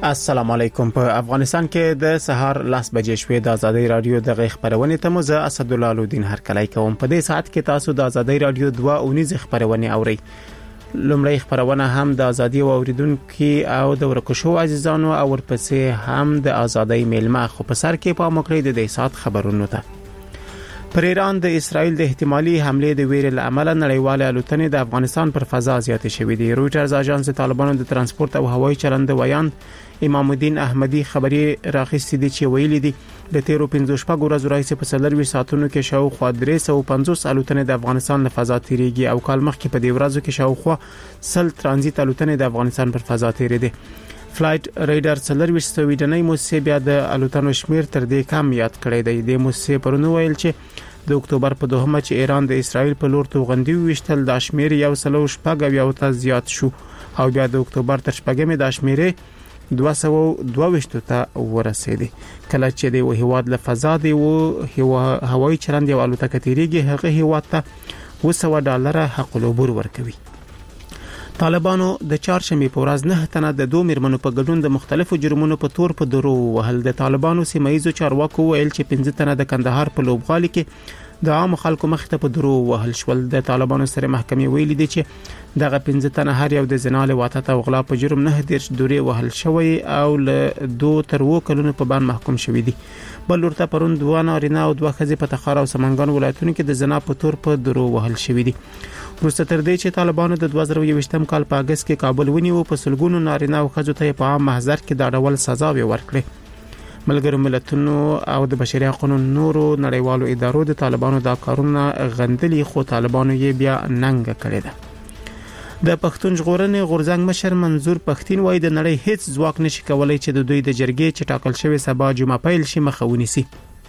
السلام علیکم. په افغانستان کې د سهار 10 بجې شوې د ازادي رادیو د خبرونه ته مو زه اسد الله الدین هرکلی کوم. په دې ساعت کې تاسو د ازادي رادیو 2 خبرونه اورئ. لومړی خبرونه هم د ازادي اوریدونکو او د ورکشو عزیزانو او ورپسې هم د ازادي میلمه خو په سر کې په مکرې د دې ساعت خبرونه ته. پر ایران د اسرائیل د احتمالي حمله د ویرې لامل نړیواله الوتنې د افغانستان پر فضا زیاتې شوې دي. رويټرز اژانس طالبانو د ترانسپورت او هوایي چلند ویان امام الدین احمدی خبري راغستې دي چې ویلي دي د 15 ورځې راځي په 24 ساعتونو کې شاوخوا 350 الوتنې د افغانستان له فضا تیریږي او کال مخکې په دې ورځو کې شاوخوا 100 ترانزیت الوتنې د افغانستان پر فضا تیریږي. فلایټ ریډر سلروي سویډنۍ موسسې بیا د الوتنو شمیر تر دې کم یاد کړی دی. د موسسې پرونی ویل چې د اکتوبر په 2 چې ایران د اسرائیل په لور توغندي وشتل د شمیر یو سلو شپږ یو ته زیات شو او بیا د اکتوبر تر شپږمې د شمیرې 222 ته ورسېدي. کله چې د هیواد له فضا دی او هوایي چلند یو الوتکه تیریږي هغه هیواد ته $200 حق العبور ورکوي. طالبانو د چهارشنبه په ورځ 9 تنه د 2 میرمنو په ګډون د مختلفو جرمونو په تور په درو وهل. د طالبانو سیمایي چارواکو ویل چې 15 تنه د کندهار په لوبغالي کې د عام خلکو مخ ته په درو وهل شول. د طالبانو سره محکمې ویلي دي چې دغه 15 تنه هر یو د زنا له واټه او غلا په جرم 9 درې وهل شوی او له 2 تر 2 کلونو په باندې محکوم شوی دي. بل ورته پرون 2 نارینه او 2 ښځې په تخار او سمنګان ولایتونو کې د زنا په تور په درو وهل شوی دي. وروسته تر دې چې طالبانو د 2021م کال په اگست کې کابل ونیو په سلګونو نارینه او ښځو ته په عام محضر کې د ډول سزا ورکړه. ملګرو ملتونو او د بشري حقوقو نورو نړیوالو ادارو د طالبانو د کارونو غندلي خو طالبانو یې بیا ننګ کړی ده. د پښتون ژغورنې غورځنګ مشر منظور پښتين وایي د نړۍ هیڅ ځواک نشي کولای چې د دوی د جرګې چې ټاکل شوی سبا جمعه پیل شي مخاوني سي.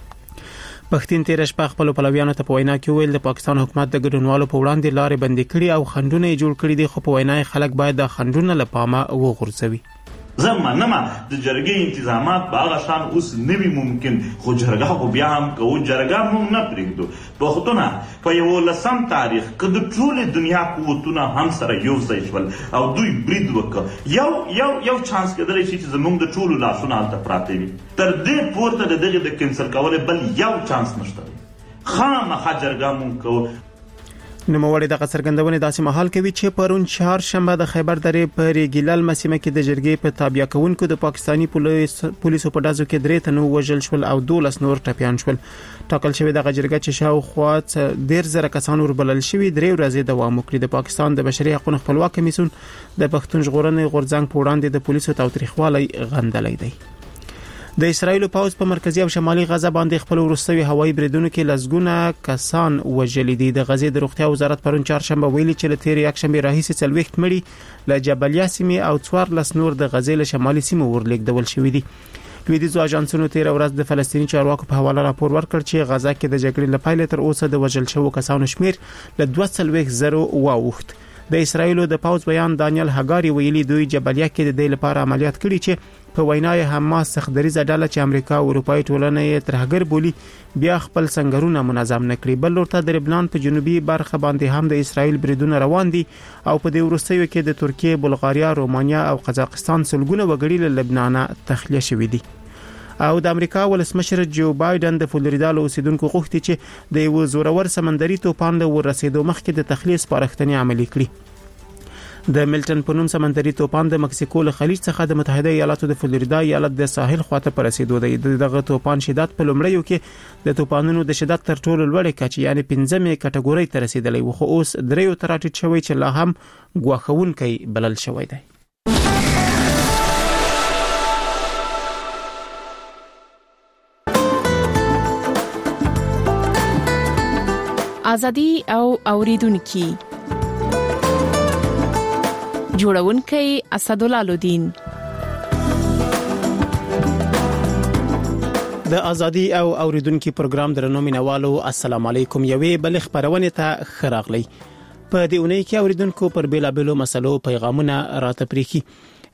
پښتين تیر شپه خپل پلویانو ته په وینا کې ویل د پاکستان حکومت د ګډونوالو په وړاندې لارې بندي کړي او خندونه جوړ کړي دي خو په وینا خلک باید د خندونه لپاره وغورځوي. زمانه د جرګې انتظامات باغ شان اوس نوی ممکن خو جرګه خو بیا هم کو جرګه مونږ نه پریږدو. پښتونه په یو لسم تاریخ کې د ټول دنیا قوتونه هم سره یو ځای شول او دوی برید وکړ. یو چانس کېدلی شي چې زمونږ د ټولو لاسونه هلته پراته وي. تر دې پورته د دغه د کینسل کولو بل یو چانس نشته. خامخا جرګه مونږ کوو. نوموړي د څرګندونې داسې مهال کوي چې پرون چهارشنبه د خیبر درې په ریګیلل مسیمه کې د جرګې په تابع کونکو د پاکستانی پولیسو په دازو کې 3 تنه وژل شول او 12 نور ټپيان شول. ټاکل شوی د جرګې چې شاوخوا 10,000 کسان وربلل شوی 3 ورځې دوام وکړي. د پاکستان د بشري حقوقو خپلواک کمیسیون د پښتون ژغورنې غورځنګ په وړاندې د پولیسو تاوتریخوالي غندلې دی. د اسرایل پوځ په مرکزی او شمالي غزه باندې خپل ورستوي هوایي بریدونو کې لزګونه کسان وژل دي. د غزې د روغتیا وزارت پرون چهارشنبه ویلي چې له تیر یکشنبه راهیسې 40 مړي له جبلیه سیمې او 14 نور د غزې له شمالي سیمو ورلیږدول شوې دي. لویدیځو اژانسونو تیر ورځ د فلسطینی چارواکو په حواله راپور ورکړ چې غزه کې د جګړې لپاره تر اوسه د وژل شوو کسانو شمیر له 240 واوښت. د اسرایل د پوځ بیان دانیل هاګاری ویلي دوی جبلیه کې د دې لپاره عملیات کړي چې په وینای حماس سخدریزه ډله چې امریکا او اروپای ټولنه یې ترهګر بولی بیا خپل سنگرونه منظم نکړي. بل ورته د لبنان په جنوبي برخه باندې هم د اسرایل بریدونه روان دي او په دې وروستیو کې د ترکیه، بلغاریا، رومانیا او قزاقستان سلګونه وګړي له لبنان تخلیه شوي دي. او د امریکا ولسمشر جو بایدن د فلوریدا له اوسیدونکو غوښتي چې د یو زورور سمندري توپان له ورسېدو مخکې د تخلیه سپارښتنې عملي کړي. د ملټن په نوم سمندري توپان د مکسیکو له خلیج څخه د متحده ایالاتو د فلوریدا ایالت د ساحل خواته پر رسیدو دی. دغه توپان شدت په لومړیو کې د توپانونو د شدت تر ټولو لوړې کچې یعنی 5مې کټګورۍ ته رسیدلی و خو اوس 3 ته راټیټ شوی چې لا هم ګواښونکی بلل شوی دی. ازادي او اوریدونکو جوړونکی اسد الله الدین. د ازادي او اوریدونکو پروګرام درنو مینوالو السلام علیکم. یوې بل خبرونه ته خراغلی. په دې اونۍ کې اوریدونکو پر بیلابلو مسلو پیغامونه راته پریخي.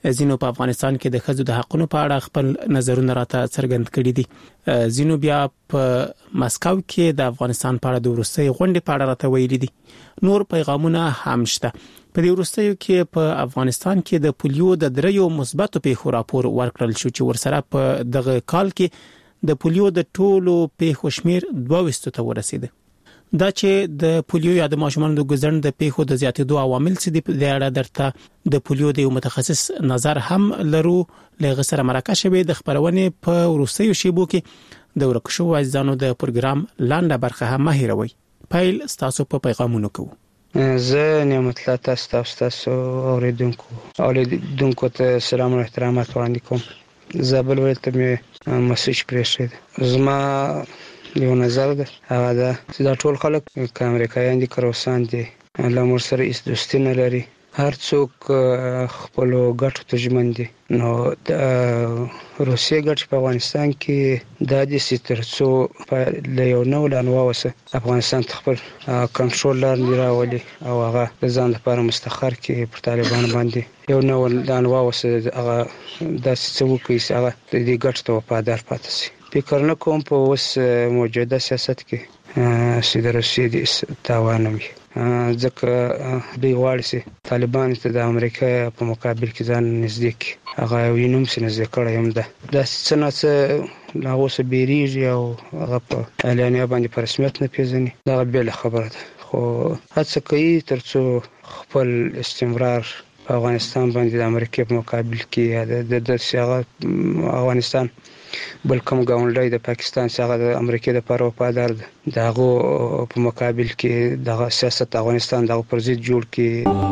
زینو په افغانستان کې د ښځو د حقوقو په اړه خپل نظرونه راته څرګند کړي دي. زینو بیا په مسکو کې د افغانستان په اړه د وروستي غونډې په اړه راته ویلي دي. نور پیغامونه هم شته. په دې وروستیو کې په افغانستان کې د پولیو د 3 مثبتو پیښو راپور ورکړل شو چې ورسره په دغه کال کې د پولیو د ټولو پیښو شمیر 22 ته ورسید. دا چې د پولیو یا د ماشومانو د ګزند د پیښو د زیاتېدو عوامل څه دي، د اړه درته د پولیو د یو متخصص نظر هم لرو. لږ سره مرکه شوی د خبرونه په وروستیو شیبو کې د ورکشو وایزانو د پروګرام لاندې برخه هم مهیروي. پایل تاسو په پیغامونو کوو. زه نعمت الله تاسو اوریدونکو ته سلام او احترامات وړاندې کوم. زابل ولایت ته مسج پرېښود. زما یو نظر ده هغه ده چې دا ټول خلک که امریکایان دي که روسان دي له موږ سره هیڅ دوستي نه لري. هر څوک خپل ګټو ته ژمن دي. نو د روسیې ګټې په افغانستان کې دا دي چې ترڅو له یو نوع لانوا وسه افغانستان خپل کنټرول لاندې راولي او هغه د ځان لپاره مستقر کې پر طالبان باندې یو نوع لانوا وسه هغه داسې څه وکړي چې هغه د دې ګټو ته وفادار پاتې شي. فکر نه کوم په اوس موجوده سیاست کې چې د روسیې د تاوان وي، ځکه دوی غواړي چې طالبان ته د امریکا په مقابل کې ځان نږدې کړي. هغه وینم چې نږدې کړی هم ده. داسې څه نه څه له هغو څه بیریږي او هغه په اعلانیه باندې په رسمیت نه پیژني. دغه بېله خبره ده، خو هڅه کوي ترڅو خپل استمرار په افغانستان باندې د امریکا په مقابل کې د هغه افغانستان بل کوم ګاونډی د پاکستان څخه د امریکا د لپاره وفادار ده، دغه په مقابل کې دغه سیاست افغانستان دغه پر ضد جوړ کړي.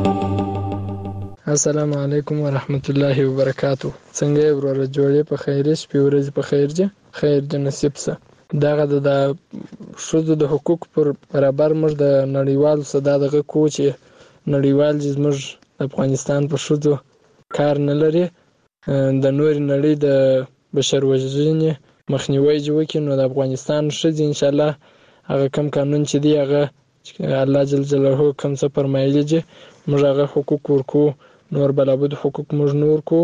السلام علیکم ورحمت الله وبرکاتہ. څنګه وروره جوړې په خیر شپې ورځ په خیر جه خیر د نصیب سه. دغه د شذ د حقوق پر برابر موږ د نړیوال صدا دغه کوچ نړیوال زموږ افغانستان په شذ کار نه لري. د نور نړۍ د بشر وژنې مخنیوي وکړي نو د افغانستان شذ ان شاء الله هغه کم قانون چې دی هغه الله جل جلاله کوم څه فرمایلی چې موږ هغه حقوق ورکو، نور بلابود حقوق موږ نور کو.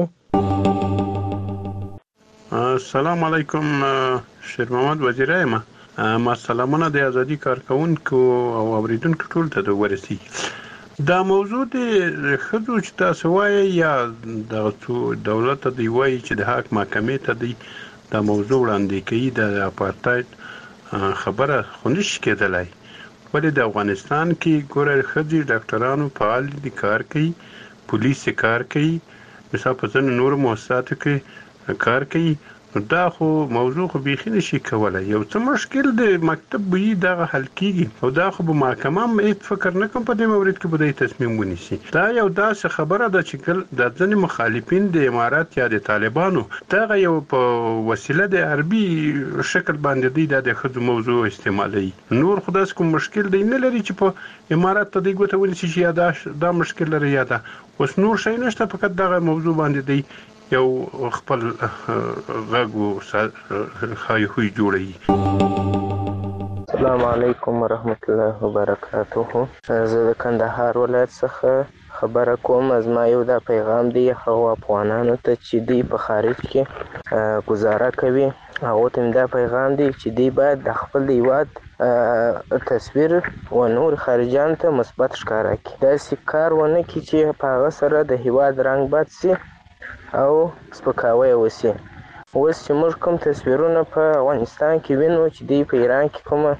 السلام علیکم شیر محمد وزیرای ما سلامونه د ازادي کارکونکو او اوریدونکو ټول ته ورسي. دا موضوع د خدو چې تاسو وایي یا د دولت دی وایي چې د حق محکمې ته دی دا موضوع وړاندې کوي د اپارټاید خبره خو نشي کېدلای. ولې د افغانستان کې ګوره ښځې ډاکټرانو فعال دي، کار کوي، پولیس کار کوي، مثلا په ځینو نورو مؤسساتو کې کار کوي. دا خو موضوع خو بیخي نشي کولای. یو څه مشکل د مکتب وي دغه حل کیږي او دا خو به محکمه هم فکر نه کوم په دې مورد کې به تصمیم ونیسي. دا یو داسې خبره ده چې د ځینې مخالفین د امارات یا د طالبانو دغه یو په وسیله د عربي شکل باندې دی د ښځو موضوع استعمالوي. نور خو داسې کوم مشکل دی نه لري چې په امارات ته دی ګوته ونیسي چې یا دا مشکل لري یا دا اوس نور شی نشته، فقط دغه موضوع باندې دی یو خپل غږو خای خوی جوړي. السلام علیکم ورحمت الله وبرکاتہ. زه د کندهار ولایت څخه خبره کوم. از ما یو دا پیغام دی هغو افغانانو ته چې دی په خارج کې گزاره کوي، هغو ته دا پیغام دی چې دی باید د خپل هیواد تصویر و نور خارجان ته مثبت ښکاره کړي. داسې کار ونه کړي چې په هغه سره د هیواد رنګ بد سي او سپکاوی وسی. اوس چې موږ کوم تصویرونه په افغانستان کې وینو چې دی په ایران کې کومه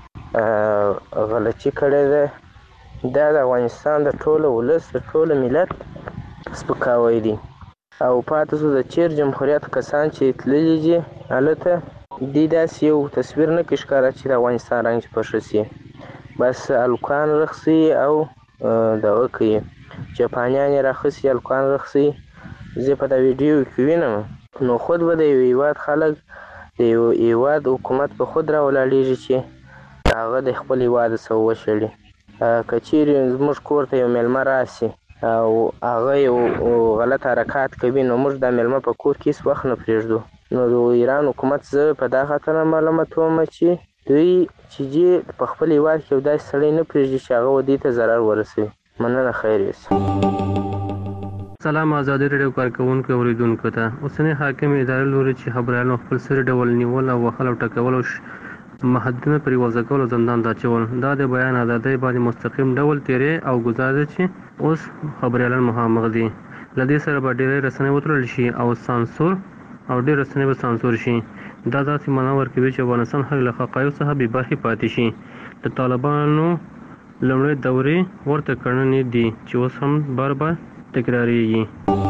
غلطي کړې ده، دا د افغانستان د ټولو ولس د ټولو ملت سپکاوی دی. او پاتې شو د چیر جمهوریت کسان چې تللي دي هلته دی داسې یو تصویر نه کړي ښکاره چې د افغانستان رنګ پشه سي، بس الکان رخصي او دغه کوي جاپانیان یې راخصي الکان رخصي. زه په دا ویډیو کې وینم نو خود به د یو هیواد خلک د یو هیواد حکومت په خود راولاړېږي چې هغه د خپل هیواد څه وشړي. که چیرې زموږ کور ته یو میلمه راسي او هغه یو غلط حرکات کوي نو موږ دا میلمه په کور کې هېڅ وخت نه پرېږدو. نو د ایران حکومت زه په دا خاطر معلومات وم چې دوی چې په خپل هیواد کې یو داسې سړی نه پرېږدي چې هغه ودې ته ضرر ورسوي. مننه، خیر یوسه. سلام ازادي رادیو کارکونکو اوریدونکو ته اوسنی حاکم ادارې لوري چې خبريالانو خپل سر ډول نیول او وخل او ټکول او محدودونه پر وضع کول او زندان ته چول دا د بیان ازادي باندې مستقیم ډول تیرې او گزارش چې اوس خبريالان مخامخ دي لدې سره به ډېر رسنۍ وترل شي او سانسور او ډېر رسنۍ به سانسور شي دا داسې منور کوي چې افغانستان هر له حقایق څخه بې برخې پاتې شي د طالبانو لومړی دورې ورته کړنې دي چې اوس هم بار تکراریږي.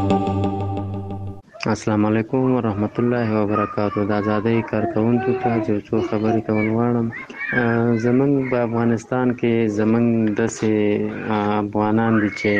السلام علیکم ورحمت الله وبرکاتہ. د آزادۍ کارکونکو ته یو څو خبرې کول غواړم. زمونږ په افغانستان کې زمونږ داسې افغانان دي چې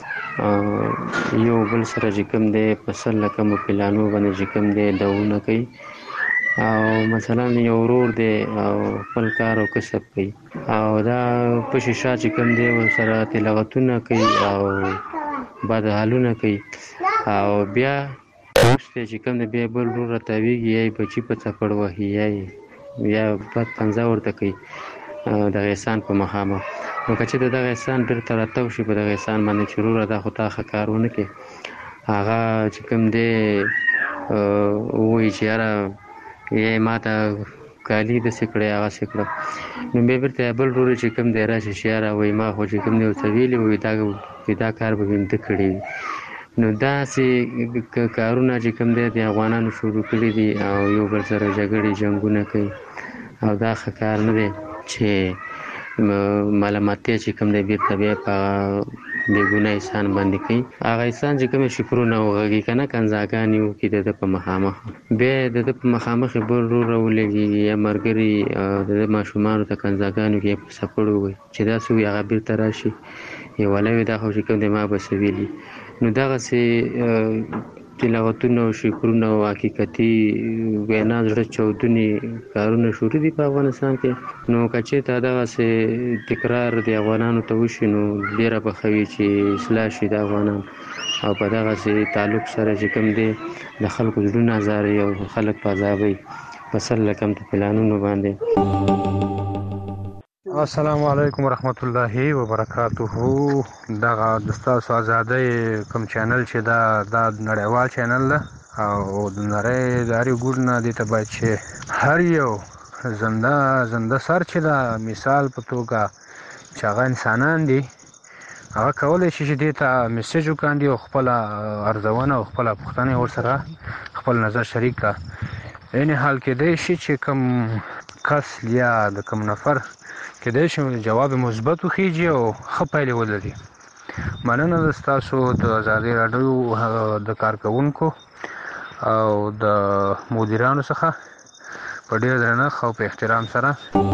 یو بل سره چې کوم دی په سر له کومو پلانو باندې چې کوم دی داونه کوي او مثلا یو ورور دی او خپل کار او کسب کوي او دا په شیشه چې کوم دی ورسره تلاوتونه کوي او بد حالونه کوي او بیا وروسته چې کوم دی بیا بل ورور راتاویږي یا بچي په څپړ وهي یا بد پنځه ورته کوي دغه احسان په مخامخ. نو که چې دغه احسان بیرته راتاو شي په دغه احسان باندې چې وروره دا خو تا ښه کار ونه کړې هغه چې کوم دی ووایي چې یاره یا ما ته کالي داسې کړی هغسې کړه نو بیا بیرته بل ورور چې کوم دی راشي چې یاره وایي ما خو چې کوم دی ورته ویلي وي دا کار به مې ده کړی وي. نو داسې کارونه چې کوم دی د افغانانو شروع کړي دي او یو بل سره جګړې جنګونه کوي او دا ښه کار نه دی چې ملامتیا چې کوم دی بیرته بیا په بېګناه انسان باندې کوي. هغه انسان چې کومې شکرونه وغږي که نه کنځاګانې وکړي د ده په مخامخ بیا د ده په مخامخ یې بل ورور راولېږي یا ملګري د ده ماشومانو ته کنځاګانې وکړي یا په څپړو ووایي چې داسې وي هغه بیرته راشي یې ولی وي دا خو چې کوم دی ما به څه ویلي. نو دغسې تلاوتونه او شکرونه او حقیقتي وینا زړه چاودونې کارونه شروع دي په افغانستان کې. نو که چېرته دغسې تکرار د افغانانو ته وشي نو ډېره به ښه وي چې اصلاح شي د افغانان او په دغسې تعلق سره چې کوم دی د خلکو زړونه ازاروي او خلک په عذابوي په سر له کم پلانونو باندې. السلام علیکم ورحمت الله وبرکاته. دغه د ستاسو آزادۍ کوم چینل چې دا نړیوال چینل ده او د نړۍ د هر یو ګوټ نه دې ته باید چې هر یو زنده سر چې دا مثال په توګه چې هغه انسانان دي هغه کولی شي چې دې ته میسیج وکاندي او خپله ارزونه او خپله پوښتنې ورسره خپل نظر شریک کړه. عین حال کېدی شي چې کوم کس یا د کوم نفر کېدای شي جواب مثبت وخیږي او ښه پایلې ولري. مننه د ستاسو د ازادۍ راډیو د کارکوونکو او د مدیرانو څخه په ډېر درنښت او په احترام سره.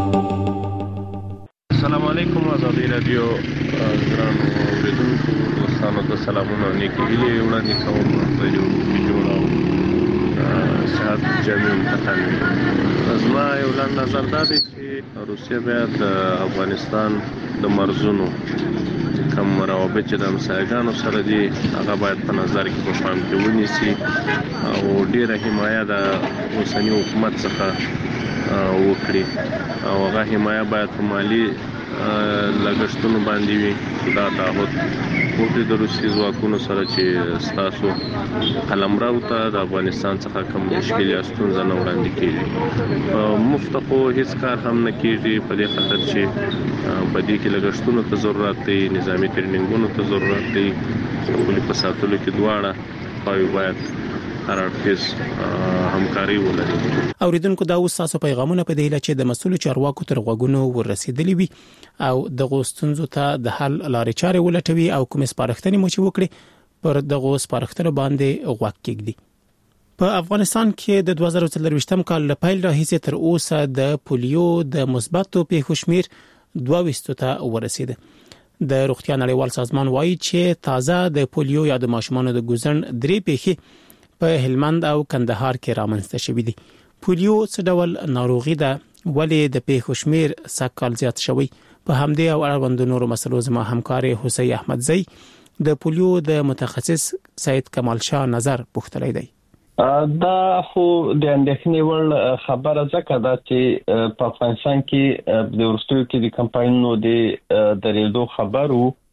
السلام علیکم ازادۍ راډیو ګرانو اورېدونکو دوستانو ته سلامونه او نیکې هیلې وړاندې کوم د یو جوړ او صحت جامع امتحان. زما یو لنډ نظر دا دی چې روسیه بیا د افغانستان د مرزونو کوم روابط چې د همسایګانو سره دي هغه باید په نظر کې په پام کې ونیسي او ډېره حمایه د اوسني حکومت څخه وکړي او هغه حمایه باید په مالي لګښتونو باندې وي. دا تعهد وکړي د روسي ځواکونو سره چې ستاسو قلمرو ته د افغانستان څخه کوم مشکل یا ستونزه نه وړاندې کېږي. مفت خو هیڅ کار هم نه کېږي په دې خاطر چې په دې کې لګښتونو ته ضرورت دی، نظامي ټریننګونو ته ضرورت دی، پولي په ساتلو کې دواړه خواوې باید هر اړخیز همکاري ولري. اوریدونکو دا اوس تاسو پیغامونه په دې لچې د مسؤل چارواکو تر غوږونو ورسېدلې وي او د غوښتنځو ته د حل لارې چارې ولټوي او کوم سپارښتنې مو چې وکړي پر دغه سپارښتنو باندې غوږ کېږدي. په افغانستان کې د 2024م کال له پیل راهیسې تر اوسه د پولیو د مثبتو پیښو شمیر 22 ته ورسېده. د روغتیا نړیوال سازمان وایي چې تازه د پولیو یا د ماشومانو د ګوزن 3 پیښې په هلمند او کندهار کې رامنځته شوې دي. پولیو څه ډول ناروغي ده ولې د پیښو شمیر سکهال زیات شوی؟ په همدې او اړوند نورو مسلو زما همکار حسین احمدزی د پولیو د متخصص سید کمال شاه نظر پوښتلی دی. دا خو د اندېښنې وړ خبره ځکه ده چې په افغانستان کې د وروستیو کې د کمپاینونو د درېدو خبرو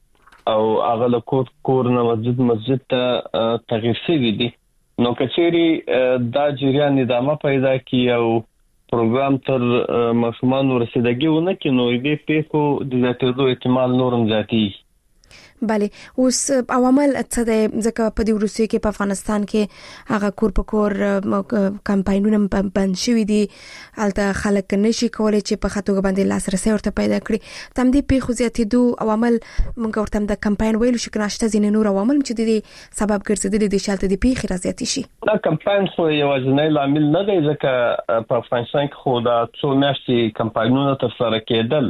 او هغه له کور نه مسجد ته تغییر شوی دی نو کچېری دا جریان ادامه پیدا کی او پروګرام تر ماشومان ورسېدګي ونه کې نو دې پیکو د زیاتېدو احتمال نورم زیاتی. بله اوس عوامل څه دي ځکه په دې وروستیو کې په افغانستان کې هغه کور په کور کمپاینونه بند شوي دي البته خلک نشي کولای چې په خاطر باندې لاسرسي ورته پیدا کړي تم دې په خو زیاتېدو عوامل موږ ورته د کمپاین ویلو شي کنه شته ځینې نور عوامل چې د سبب ګرځېدلي دي چې د پیښې راځي شي. دا کمپاین خو یوازینی لامل نه دی ځکه په افغانستان کې خو دا څو میاشتې کمپاینونه ترسره کېدل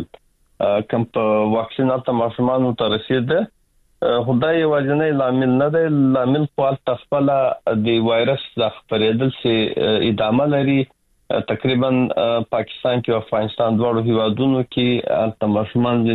کوم په واکسین البته ماشومان ته رسیدل خدای یوازینی لامل نه دی لامل خپل تخپل د وایرس د خپرېدل سي ادامه لري تقریبا پاکستان کې او افغانستان دواړو هیوادونو کې التماشمان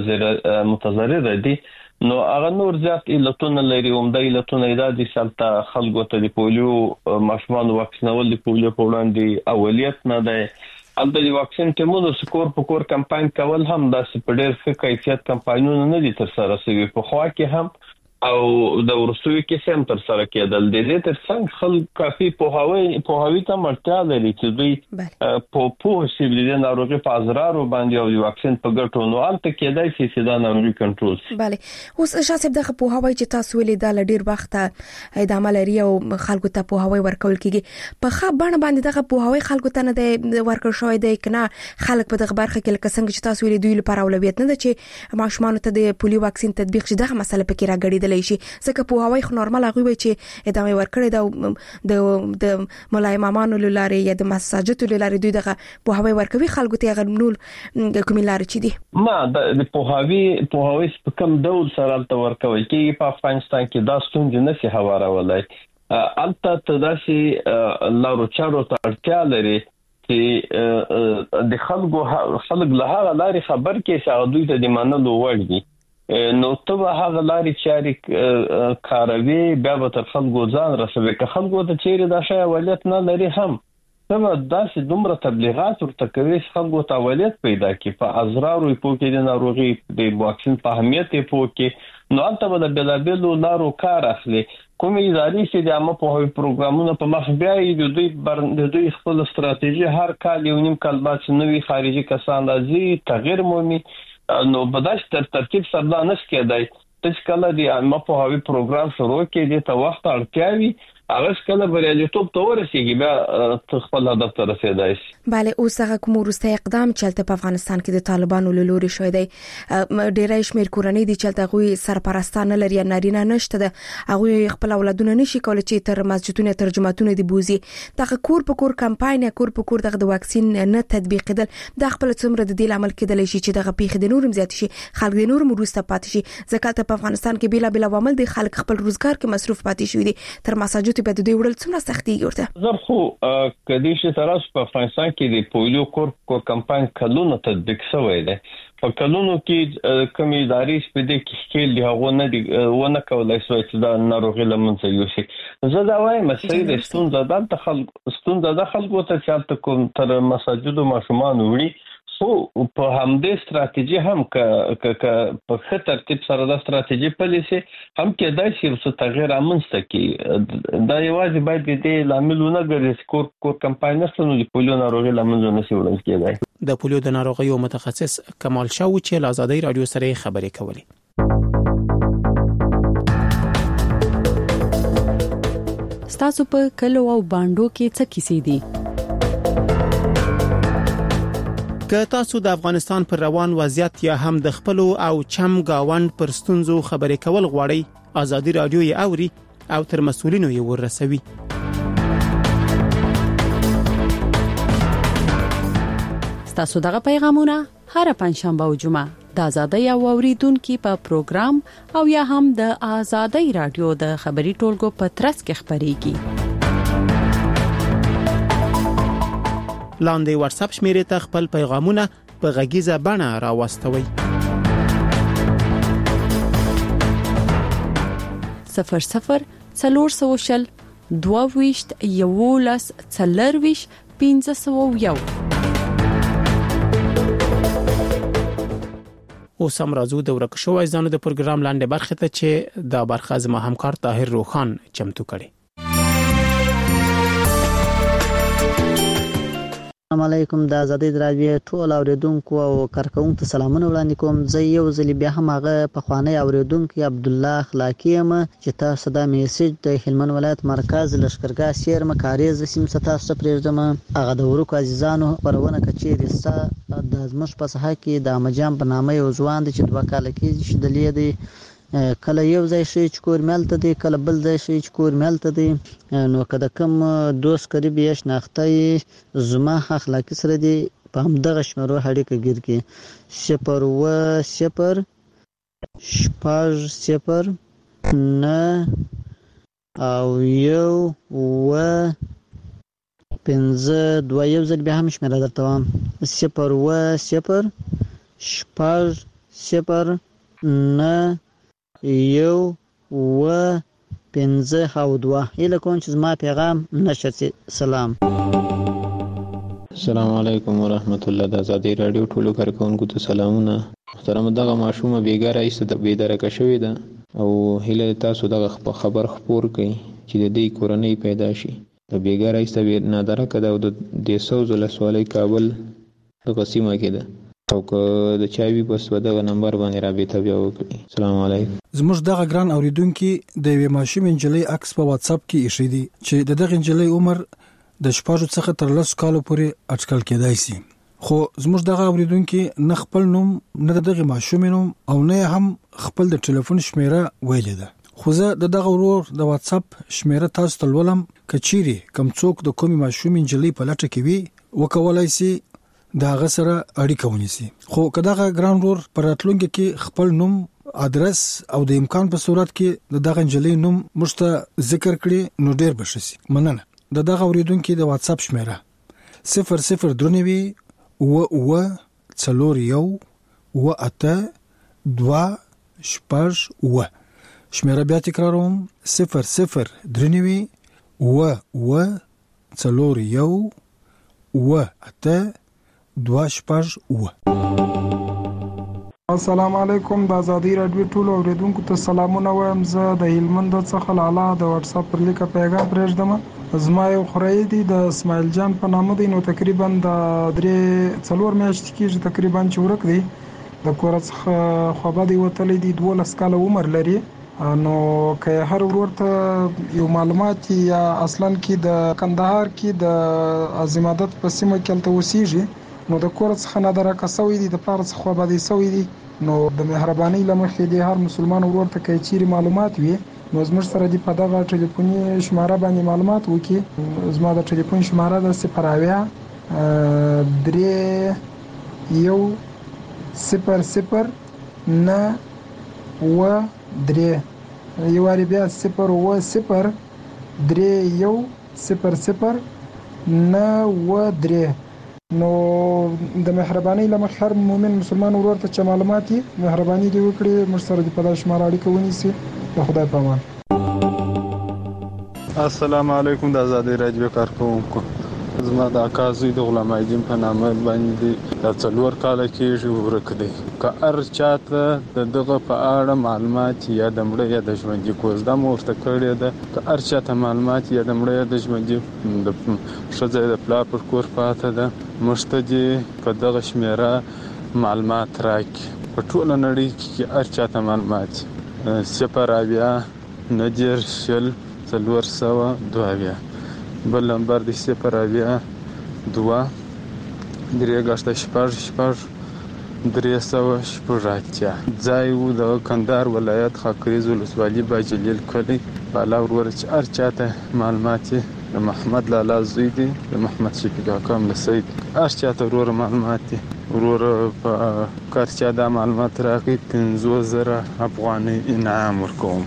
ځنې متضرر دي نو هغه نور زیات علتونه لري د علتونو د سلطه خلکو ته د پولیو ماشومان واکسینول د پولیو په وړاندې اولیت نه دی البته د واکسین ټیمونو سکور په کور کمپاین کول هم د سپډر ښه کیفیت کمپاینونه نه دي تر سره شوی په خوا کې هم او د ورسوي کې هم تر سره کېدل د دې تر څنګ خلک کافي په هوی ته مرتیا لري چې دوی په سیبلې ناروغي په ازرار باندې او واکسین په ګټو نو البته کېدای شي چې دا ناروغي کنټرول شي. bale اوس شاسب دغه په هوی چې تاسو ولې د ډیر وخت ادامه لري او خلکو ته په هوی ورکول کیږي په ښه بڼه باندې دغه په هوی خلکو ته نه د ورکړ شوی دی کنه خلک په دغه برخه کې لکه څنګه چې تاسو ولې دوی لپاره اولویت نه ده چې ماشومان ته د پولیو واکسین تطبیق شي دغه مسله پکې راګړي شي ځکه په هواي خو نورمال هغه وي چې ادامه ورکړي د مولای مامانو لاره یا د مساجدو لاره دوی دغه په هواي ورکوي خلکو ته غنول کوم لاره چي دي ما د په هواي کوم ډول سره تل ورکوي چې په افغانستان کې دا ستونزې نشي هواره ولای البته تداسي لارو چارو ته اړتیا لري چې د خلک له هغه لارې خبر کې چې دوی ته د منلو وړ دي نو ته هغه لاري چاري کاروي بیا به تر خلکو ځان رسوي که خلکو ته چیرې دا شی اولت نه لري هم ته داسې دومره تبلیغات ورته کوي چې خلکو ته اولت پیدا کی په ازرارو په کې د ناروغي د واکسین په اهمیت په کې نو البته به د بلابلو لارو کار اخلي کومې ادارې چې د عامه په پروګرامونو په مخ بیا د دوی خپل ستراتیژي هر کال یو نیم کال بعد نوې خارجي کسان راځي تغیر مومي نو بداش ترتیب سره دا نش کېدای چې کله د عامه په هوی پروګرام شروع کېږي ته وخت اړتیاوي هغه کله بریالیتوب ته ورسیږي بیا خپل هدف ته رسیدای شي. bale اوس هغه کوم وروسته اقدام چلته په افغانستان کې د طالبانو له لوري شوی دی ډیرای شمیر کورنۍ دي چې غوي سرپرستانه لري نارینه نشته ده هغه خپل اولادونه نشي کولای چې تر مسجدونو ترجماتونه دي بوزي دغه کور په کور کمپاین کور په کور دغه واکسین نه تطبیقیدل د خپل څومره د دې عمل کېدل شي چې دغه پیښه د نورم زیات شي خلک د نورم وروسته پاتې شي ځکه په افغانستان کې بیلا بیل عوامل دي خلک خپل روزګار کې مصروف پاتې شوی دي تر مساجد په دوی وړل څومره سختي ورته زه خو کدي چې تراس په افغانستان کې د پولیو کور کمپاین کلونه تطبیق شوی دی په کلونو کې کومې ادارې په دې کې کې هغه نه دي ونه کولای شي چې دا ناروغي لمنځه یوسي زه دا وایم چې د ستونزه د خلکو ته چې کوم تر مساجدو ماشومان وړي خو په همدې ستراتیژي هم په ښه ترتیب سره د ستراتیژي پالیسي هم کې دای شي چې تغیر امنسته کې دا یوازې باید د لاملونه ګرځي کور کمپاین سره د پولیو ناروغي لمنځه نشي وړل کېدای د پولیو د ناروغیو متخصص کمال شاه چې له آزادۍ رادیو سره خبرې کولې. ستاسو په کلو او باندو کې څه کیسې دي؟ که تاسو د افغانستان پر روان وضعیت یا هم د خپل او چم گاوند پر ستونزو خبرې کول غواړئ آزادۍ رادیو یې اوري او تر مسؤلینو یې ورسوي. تاسو دغه پیغامونه هر پنځشنبه او جمعه د آزادۍ او اوریدونکو په پروګرام او یا هم د آزادۍ رادیو د خبري ټولګو په ترڅ کې خبريږي. لاندې واتس اپ شمیرې ته خپل پیغامونه په غږیزه بڼه راوستوي. 00 22 11 40 501 اوس هم راځو د ورک شوی ځانو د پروګرام لاندې برخه ته چې دا برخه زما همکار طاهر روخان چمتو کړي. السلام علیکم د آزادۍ رادیو ټول اوریدونکو او کارکونکو سلامونه وړاندې کوم. زه یو ځل بیا هم هغه پخوانی اوریدونکو عبد الله اخلاقی یم چې تاسو د میسج د هلمند ولایت مرکز لشکرګاه سیر مکاریز سیم تاسو ته پرېږدم. هغه د ورکو عزیزانو پرونه کچې رسا د ازمش په ساحه کې د امجام په نامه یو ځوان چې 2 کال کې شدلې دی، کله یو ځای شي چې کور ملته دی، کله بل ځای شي چې کور ملته دی. نو کله کوم دوست قریب یې شناخته زما اخلاقی سره دی په همدغه شمېرو اړیکه ګیر کې 0 0 9 او 1 5 2 یو ځل بیا هم شمېره درته وایم 0 0 9 یو و 5 او 2 اله کوم چې زما پیغام نشر سي. سلام. السلام علیکم ورحمت الله. د آزادۍ رادیو ټولو کارکونکو ته سلامونه. محترم دغه ماشومه بیګاره ایسته د بیدارکه شوې ده او هیله تاسو دغه خبر خپور کړئ چې د دې کورنۍ پیدا شي. د بیګاره ایسته نادره کده او د 200 سوالي کابل د قسمه کې ده او که د چاوي بس ودغه نمبر باندې رابطه بیا وکړي. السلام علیکم. زموږ دغه ګران اوریدونکو د یوې ماشوم انجلۍ عکس په واتس اپ کې ایښی دی چې دغه انجلۍ عمر د 6 څخه تر 10 کالو پورې اټکل کېدای شي. خو زموږ دغه اوریدونکو نه خپل نوم نه دغه ماشوم نوم او نه هم خپل د ټلیفون شمیره ویلې ده. خو زه دغه ورور د واتس اپ شمیره تاسو ته ولولم کچيري کم څوک د کومي ماشوم انجلۍ په لټه کې وي وکولای شي دا غسر اړیکه ونیسي. خو کداغه ګران رور پر راتلونکي کې خپل نوم ادرس او د امکان په صورت کې دغه انجلۍ نوم مشته ذکر کړي نو ډیر بشي. مننه. دغه اوریدونکو د واتس اپ شمیره 00 و 4 و 8 2 شپږ و. شمیره بیا تکراروم 00 و 4 و 8 2 شپږ و. السلام علیکم. د آزادۍ رادیو ټول اوریدونکو ته سلامونه وایم. زه د هلمند څخه لاله د واتس اپ پر لیکه پیغام پرېږدم. زما یو خورای دی د اسماعیل جان په نامه دی، نو تقریبا د 3-4 میاشتې کېږي تقریبا چې ورک دی. د کور څخه خوابه دی وتلی دی، 12 کاله عمر لري. نو که هر ورور ته یو معلومات یا اصلا کې د کندهار کې د عظیمادت په سیمه کې تلته وسیږي نو د کور څخه نه درکه سوی دي د پاره څخه باندې سوی دي. نو د مهرباني لمخې د هر مسلمان ورور ته کې چیرې معلومات وي نو زموږ سره دی په دغه ټلیفوني شماره باندې معلومات وکي. زما د ټلیفون شماره د 0 یو واری بیا 0 0 نو د مهرباني لمخ هر مؤمن مسلمان ورور ته چې معلومات مهرباني دی وکړي موږ سره د پداش شماره اړیکه ونیسي. د خدای په امان. السلام علیکم. د آزادۍ رادیو کارکونکو زما د اکازي د غلام ایدین په نامه باندې د 4 کال کې ورک دی. که هر چاته دغه په اړه معلومات یا د مړه یا د ژوندۍ کوزده مورته کړی ده، که هر چاته معلومات یا د مړه یا د ژوندۍ د ښځې د پلار پر کور پاته ده مشتدي په دغه شمیره معلومات راکړي. په ټوله نړۍ کې هر چاته معلومات 0 90 شل 402 بل نمبر د 0 2 3 شپږ 380 ځای وو د کندهار ولایت خاکریز ولسوالي باجلیل کلی. بالا ورور چې هر چاته معلومات د محمد لالا زوی دی، د محمد شفیق حکم لسید هر چاته ورور معلومات دي. ورور په کار چا د معلومات راکړي 50,000 افغاني انعام ورکوم.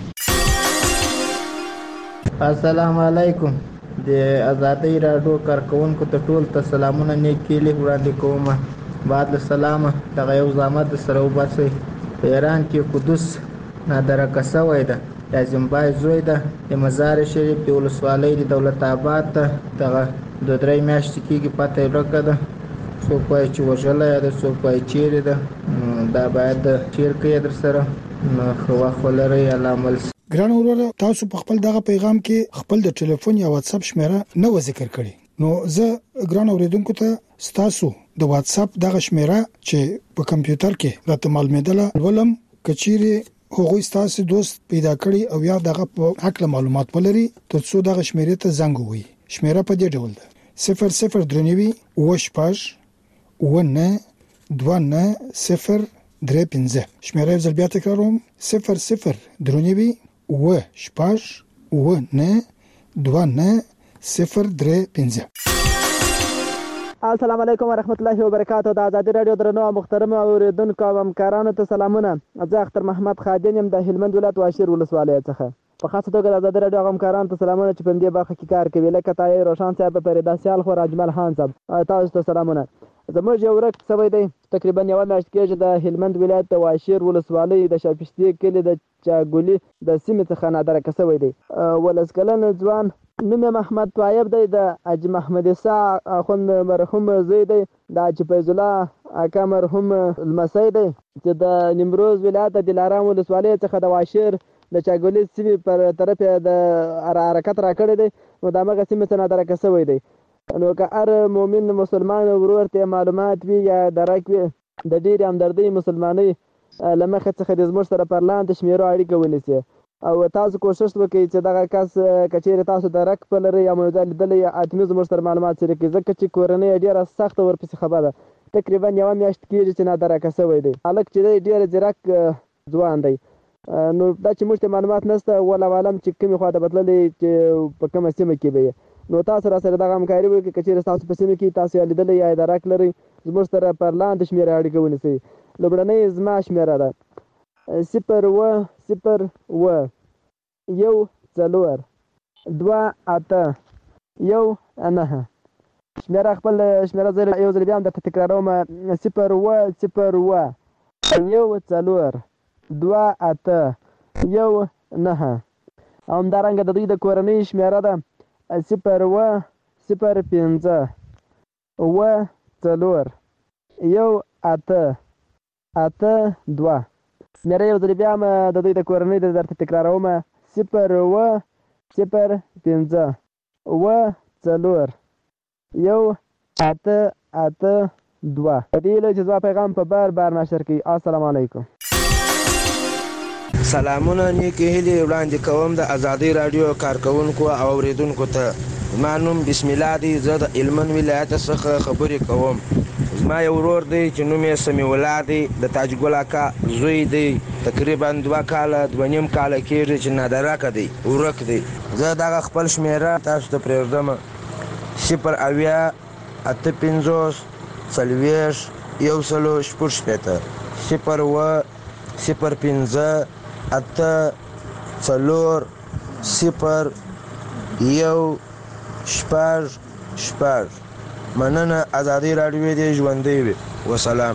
السلام علیکم. د آزادۍ رادیو کارکونکو ته ټول ته سلامونه نیکې وړاندې کوم. بعد السلام دغه یو زحمت سره وباسي. په ایران کې قدس نادره شوی ده، د زمبای زوی ده، د مزار شریف د ولسوالۍ د دولت آباد ته دغه 2-3 میاشتې کېږي پته ورکه ده. څوک وایي چې وژلی ده، څوک وایي چیرې ده. دا باید شیر کې در سره نو خو ولري علامل. ګران وروره تاسو په خپل دغه پیغام کې خپل د ټلیفون یا واتس اپ شمیره نو ذکر کړی. نو زه ګران اوریدونکو ته تاسو د واتس اپ دغه شمیره چې په کمپیوټر کې راته معلوماتله ولم کچيري هغوی تاسو دوست پیدا کړی او یا دغه په حق معلومات ولري ترڅو دغه شمیره ته زنګ ووي. شمیره په دې ډول ده 0039 وشپاش ونه 2903 شمیره یې بیا تکراروم 0039 وشپاش ونه 2903. السلام علیکم ورحمت الله وبرکاته. د آزادی رادیو درنو محترم اوریدونکو او همکارانو ته سلامونه. زه اختر محمد خادم یم د هلمند ولایت واشیر ولسوالۍ څخه. په خاصه توګه د آزادی رادیو همکارانو ته سلامونه چې په دې برخه کې کار کوي، لکه طاهر روشن صاحب، فریدا سیال خو، اجمل خان صاحب، تاسو ته سلامونه. زموږ یو ورک سوی دی تقریبا یو میاشت کېږي د هلمند ولایت د واشیر ولسوالۍ د شاپشتي کلي د چاګولي د سیمې څخه نادرکه سوی دی. ولس کلن ځوان نوم محمد طایب دی، د حاجي محمد عیسی اخوند مرحوم زوی دی، د حاجي فیض الله اکا مرحوم لمسی دی چې د نیمروز ولایت د دلارام ولسوالۍ څخه د واشیر د چاګولي سیمې پر طرف د حرکت راکړی دی. نو د هغه سیمې څخه نادرکه سوی دی. نو که هر مؤمن مسلمان ورور ته معلومات وي یا درک وي د ډېرې همدردۍ مسلمانۍ له مخې څخه د زموږ سره پر لاندې شمیرو اړیکه ونیسي او تاسو کوشش وکړئ چې دغه کس کچېرې تاسو درک په لرئ یا موضوع لیدلی یا حتمي زموږ سره معلومات شریک کړئ، ځکه چې کورنۍ ډېره سخته ورپسې خبره ده. تقریبا یوه میاشت کېږي چې نادرکه سوی دی. هلک چې دی ډېر ځیرک ځوان دی. نو دا چې موږ ته معلومات نشته والله عالم چې کومې خوا ته بدللی چې په کومه سیمه کې به نو تاسو را سره دغه همکاري وکړئ. که چېرې تاسو په سیمه کې تاسو یې لیدلی یا درک لرئ زموږ سره پر لاندې شمېره اړیکه ونیسئ. لومړنۍ زما شمېره ده 010128119. شمېره خپل شمېره زه یو ځل بیا هم درته تکراروم 010128119. او همدارنګه د دوی د کورنۍ شمېره ده 01015141882. شمېره یو ځل بیا هم د دوی د کورنۍ د درته تکراروم 01015141882. په دې هیله چې زما پیغام په بار نشر کړئ. السلام علیکم. سلامونه نیکې هیلې وړاندې کوم د آزادۍ راډیو کارکوونکو او اوریدونکو ته. زما نوم بسم الله دی. زه د هلمند ولایت څخه خبرې کوم. زما یو ورور دی چې نوم یې سمیع الله دی، د تاج ګل اکا زوی دی. تقریبا 2 کاله 2.5 کاله کېږي چې نادرکه دی، ورک دی. زه دغه خپل شمېره تاسو ته پرېږدم 08015 مننه. آزادۍ راډیو دې ژوندۍ وي. وسلام.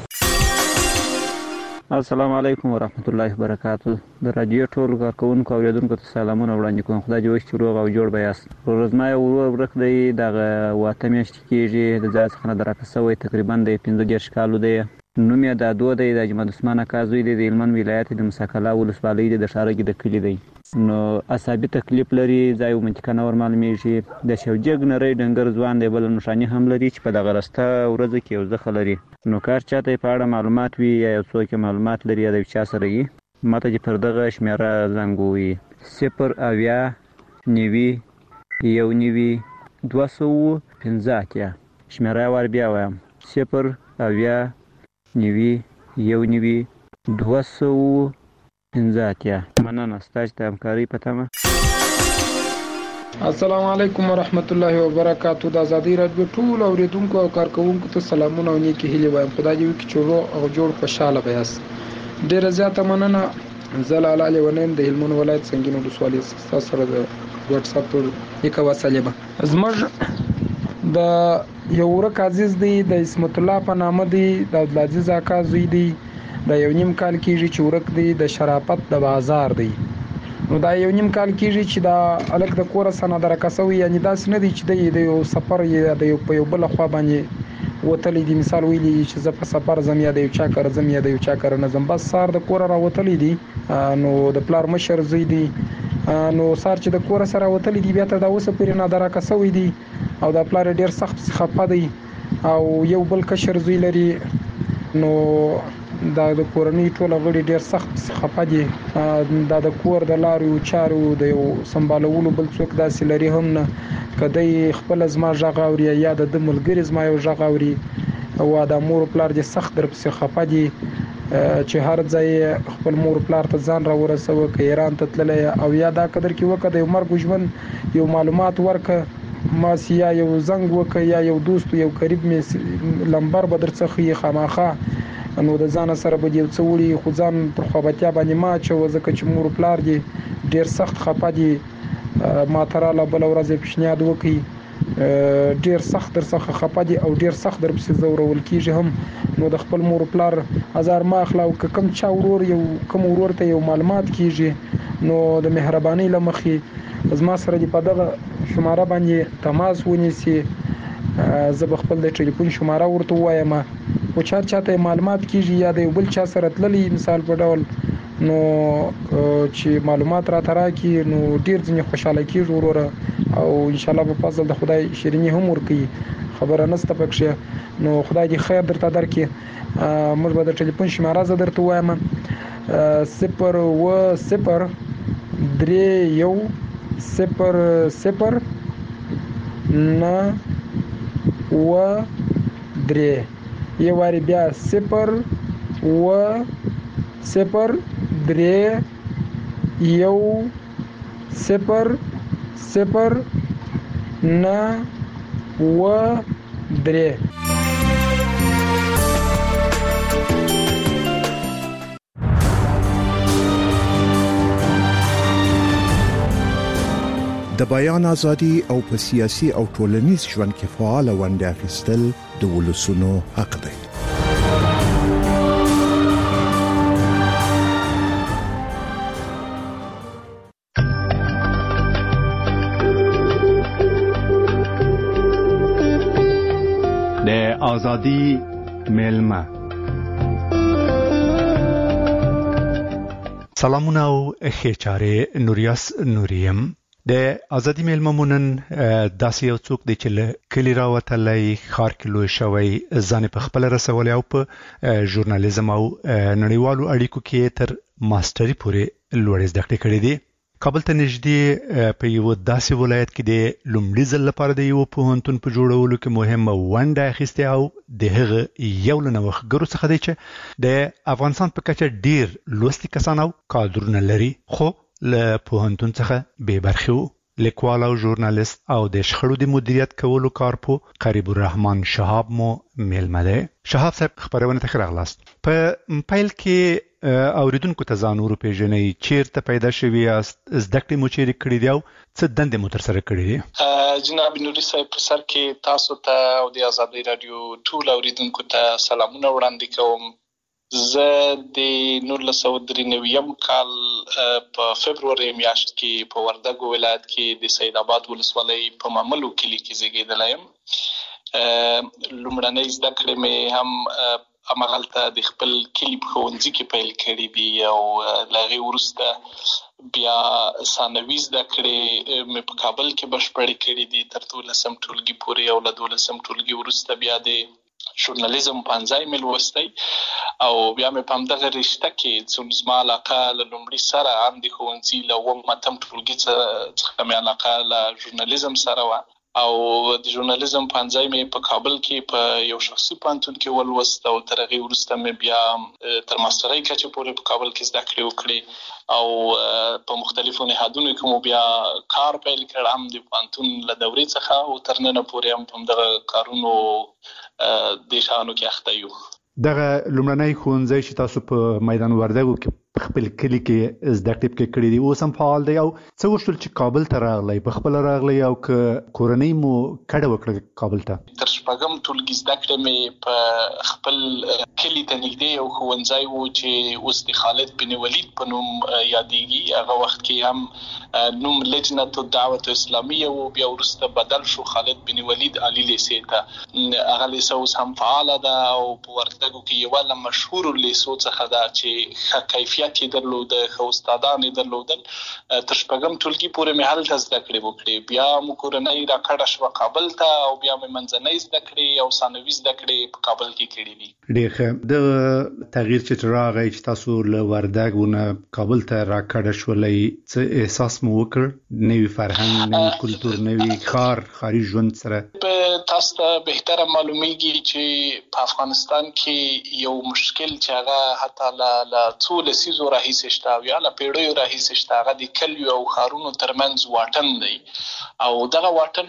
السلام علیکم ورحمت الله وبرکاته. د رادیو ټول کارکوونکو او اوریدونکو ته سلامونه وړاندې کوم. خدای دې وکړي چې روغ او جوړ به یاست. ورځما یو ورور ورک دی، دغه 8 میاشتې کېږي د ځای څخه نادرکه سوی. تقریبا د 15 کالو دی. نوم یې دادو دی، د اجمل عثمان اکا زوی دی، د هلمند ولایت د مساکلا ولسوالۍ د شارګي د کلي دی. نو عصبي تکلیف لري، ځای منطقه نه ور معلومیږي. د شوجګ نری ډنګر ځوان دی، بل نښانې هم لري چې په دغه راسته ورځ کې یو ځخه لري. نو کار چاته په اړه معلومات وي یا یو څوک معلومات لري یا د چا سره یې ماته چې پر دغه شمیره زنګ ووهي 08019 شمیره ور بیا وایم 08019 مننه ستاسو ته همکاري په تمه. السلام علیکم ورحمت الله وبرکاته. د آزادۍ راډیو ټول اوریدونکو او کارکوونکو ته سلامونه او نیکی هیلې وایم. خدای دې وکړي چې روغ او جوړ خوشاله به یاست. ډیره زیاته مننه. زه لاله لیونیم د هلمند ولایت سنگین ولسوالۍ څخه سره د واتس اپ پر یک وسیله زموږ د یو ورک عزیز دی، د اسمت الله په نامه دی، د عبدالعزیز اکا زوی دی، د 1.5 کال کېږي چې ورک دی، د شرافت د بازار دی. نو دا 1.5 کال کېږي چې دا الګ د کوره سره نادرکه سوی، یعنی داسې نه دی چې د یو سفر یا د یو په یو بل خوا باندې وتلې دي مثال ویلي چې زه په سفر زم یا د یو چا کار زم یا د یو چا کار نه زم بس سار د کور را وتلې دي نو د پلار مشر زوی دي نو سار چې د کور سره وتلې دي بیا ته دا اوسه پرې نه درکه سوې دي او د پلار ډیر سخت خپه دی او یو بل کشر زوی لري نو دا د کورنۍ ټول غړي ډیر سخت خپه دي دا د کور د لارو چارو د یو سمبالولو بل څوک داسې لري هم نه کدی خپل زما ژغاوري یا د ملګری زما یو ژغاوري او د مور پلار دې سخت در پسې خپه دي چې هر ځای خپل مور پلار ته ځان را ورسوه که ایران ته تللی او یا دا قدر کې وکړه د یو مرګ ژوند یو معلومات ورکړه ما یا یو زنګ وکړه یا یو دوست یو قریب می لمبر به درڅخه یې خامخا نو د ځان سره به یو څه وړي خو ځان پر خوابتیا باندې ما چې ځکه چې مور پلار دي ډیر سخت خپه دي ما تراله بل ورځ پیشنهاد وکړي ډیر سخت در څخه خپه دي او ډیر سخت در پسې زورول کیږي هم نو د خپل مور پلار هزار ما اخلاو کم چا ورور یو کم ورور ته یو معلومات کیږي نو د مهرباني لمخې زما سره دی په دغه شماره باندې تماس ونیسي زه به خپل د ټلیفون شماره ورته وایم او چاته معلومات کیږي یا د بل چا سره تللی مثال په ډول نو چې معلومات را تراکي نو ډیر ځنې خوشاله کیږي وروره او ان شاء الله په فضل د خدای شیرینی هم ورکي خبره نسته پکښه نو خدای دې خیر درته درکړي موږ به د ټلیفون شماره زه درته وایم 0 یو واری بیا 0 یو 0 نه و درې د بیان ازادي او په سیاسي او ټولنیز ژوند کې فعال ونډه اخیستل د ولسونو حق دی. د ازادي ملما سلامونه او خیچاره نوریاس نوریم د ازادي ملممونن داسې یو څوک دی چې کلی راوتلای خار کلو شوی ځان په خپل رسولي او په ژورنالیزم او نړیوالو اړیکو کې تر ماستری پورې لوړ زده کړې کړې دي. کابل ته نږدې په یو داسې ولایت کې د لومړي ځل لپاره د یو پوهنتون په جوړولو کې مهمه ونډه اخیسته او د هغه یو لنوښتګرو څخه دی چې د افغانستان په کچه ډیر لوستي کسان او کادرونه لري خو له پوهنتون څخه به برخه وو. لیکوال او ژورنالیست او د شخړو د مدیریت کولو کارپو قریب الرحمن شهاب مو میلمه دی. شهاب صاحب خبرونه ته راغلاست. په پایل کې اوریدونکو ته ځان ور پیژنئ چیرته پیدا شوی است زده کړې مو چیرې کړې دی او څه دندې مو تر سره کړې دي. جناب نوري صاحب په سر کې تاسو ته او د آزادۍ رادیو ټول اوریدونکو ته سلامونه وړاندې کوم. زه د 1993 کال په فبرवरी میاشت کې په وردګو ولایت کې د سید آباد ولسوالۍ په ماملو کلی کې زیږیدلی یم. لومړنۍ زده کړې مې هم همغلته د خپل کلي په ښوونځي کې پیل کړي دي او له هغې وروسته بیا ثانوي زده کړې مې په کابل کې بشپړې کړي دي تر 12 ټولګي پورې او له 12 ټولګي وروسته بیا د ژورنالیزم پنځای مې لوستی او بیا مې په همدغه رشته کې زما علاقه له لومړي سره هم د ښوونځي له 8 ټولګي څخه مې علاقه له ژورنالیزم سره وه او د ژورنالیزم پنځای مې په کابل کې په یو شخصي پوهنتون کې ولوست او تر هغې وروسته مې بیا تر ماسترۍ کچې پورې په کابل کې زده کړې وکړې او په مختلفو نهادونو کې مو بیا کار پیل کړ هم د پوهنتون له دورې څخه او تر ننه پورې هم په همدغه کارونو د شانو کې اخته یو. دغه لومړنی ښوونځی چې تاسو په میدان وردګو کې خپل کلی کې زده کړې کړې دي اوس هم فعال دی او څه وشول چې کابل ته راغلی په خپل راغلی او کورنۍ مو کډه وکړه کابل ته تر شپږم ټولګي زده کړې مې په خپل کلی ته نږدې یو ښوونځی و چې اوس د خالد بن ولید په نوم یادېږي هغه وخت کې هم نوم لجنه الدعوه اسلامیه و بیا وروسته بدل شو خالد بن ولید علی لیسې ته هغه لیسه اوس هم فعاله ده او په وردګو کې یو له مشهور لیسو څخه ده چې ښه کیفیت یې درلود ښه استادان یې درلودل تر شپږم ټولګي پورې مې هلته زده کړې وکړې بیا مو کورنۍ راکډه شوه کابل ته او بیا مې منځنۍ زده کړې او ثانوي زده کړې په کابل کې کړې دي ډېر ښه د تغییر چې راغی چې تاسو له وردګو نه کابل ته راکډه شولئ څه احساس مو وکړ نوی فرهنګ نوی کلتور نوی ښاري ژوند سره تاسو ته بهتره معلومیږي چې په افغانستان کې یو مشکل چې هغه حتی له څو لسیزو راهیسې شته او یا له پیړیو راهیسې شته هغه د کلیو او ښارونو ترمنځ واټن دی او دغه واټن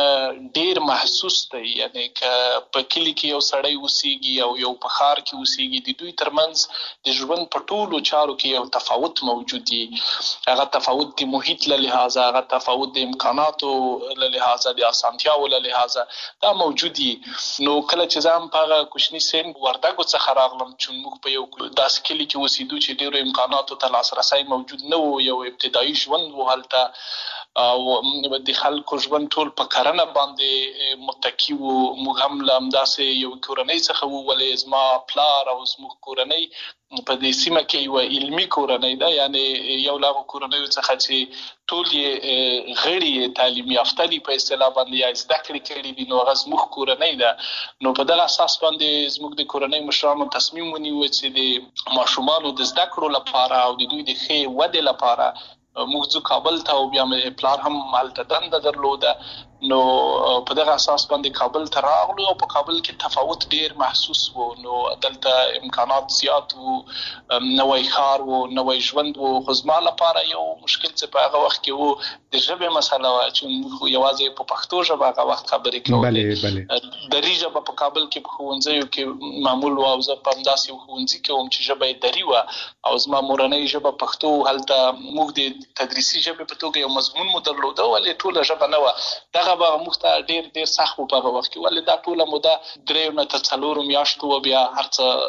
ډېر محسوس دی یعنی که په کلي کې یو سړی اوسېږي او یو په ښار کې اوسېږي د دوی ترمنځ د ژوند په ټولو چارو کې یو تفاوت موجود دی هغه تفاوت د محیط له لحاظه هغه تفاوت د امکاناتو له لحاظه د اسانتیاو له لحاظه دا موجود دي نو کله چې زه هم په هغه کوچني سن وردګو څخه راغلم چې موږ په یو داسې کلي کې اوسېدو چې ډېرو امکاناتو ته لاسرسی موجود نه و یو ابتدایي ژوند و هلته او د خلکو ژوند ټول په کرنه باندې متکی وو موږ هم له همداسې یو کورنۍ څخه وو ولې زما پلار او زموږ کورنۍ په دې سیمه کې یو علمي کورنۍ ده یعنی یو له کورنۍ څخه چې ټول یې غړي تعلیم یافته دي په اصطلاح باندې یا زده کړې کړي دي نو هغه زموږ کورنۍ ده نو په دغه اساس باندې زموږ د کورنۍ مشرانو تصمیم ونیو چې د ماشومانو د زده کړو لپاره او د دوی د ښې ودې لپاره موږ ځو کابل ته او بیا مې پلار هم هلته دنده درلوده نو په دغه اساس باندې کابل ته راغلو او په کابل کې تفاوت ډېر محسوس و نو دلته امکانات زیات وو نوی ښار و نوی ژوند و خو زما لپاره یو مشکل چې په هغه وخت کې و د ژبې مسله وه چې موږ یوازې په پښتو ژبه هغه وخت خبرې کولې دري ژبه په کابل کې په ښوونځیو کې معمول وه او زه په همداسې یو ښوونځي کې وم چې ژبه یې دري وه او زما مورنۍ ژبه پښتو هلته موږ د تدریسي ژبې په توګه یو مضمون مو درلوده ولې ټوله ژبه نه وه دغه به موږ ته ډېر سخت و په هغه وخت کې ولې دا ټوله موده 3 نه تر 4 میاشتو و بیا هر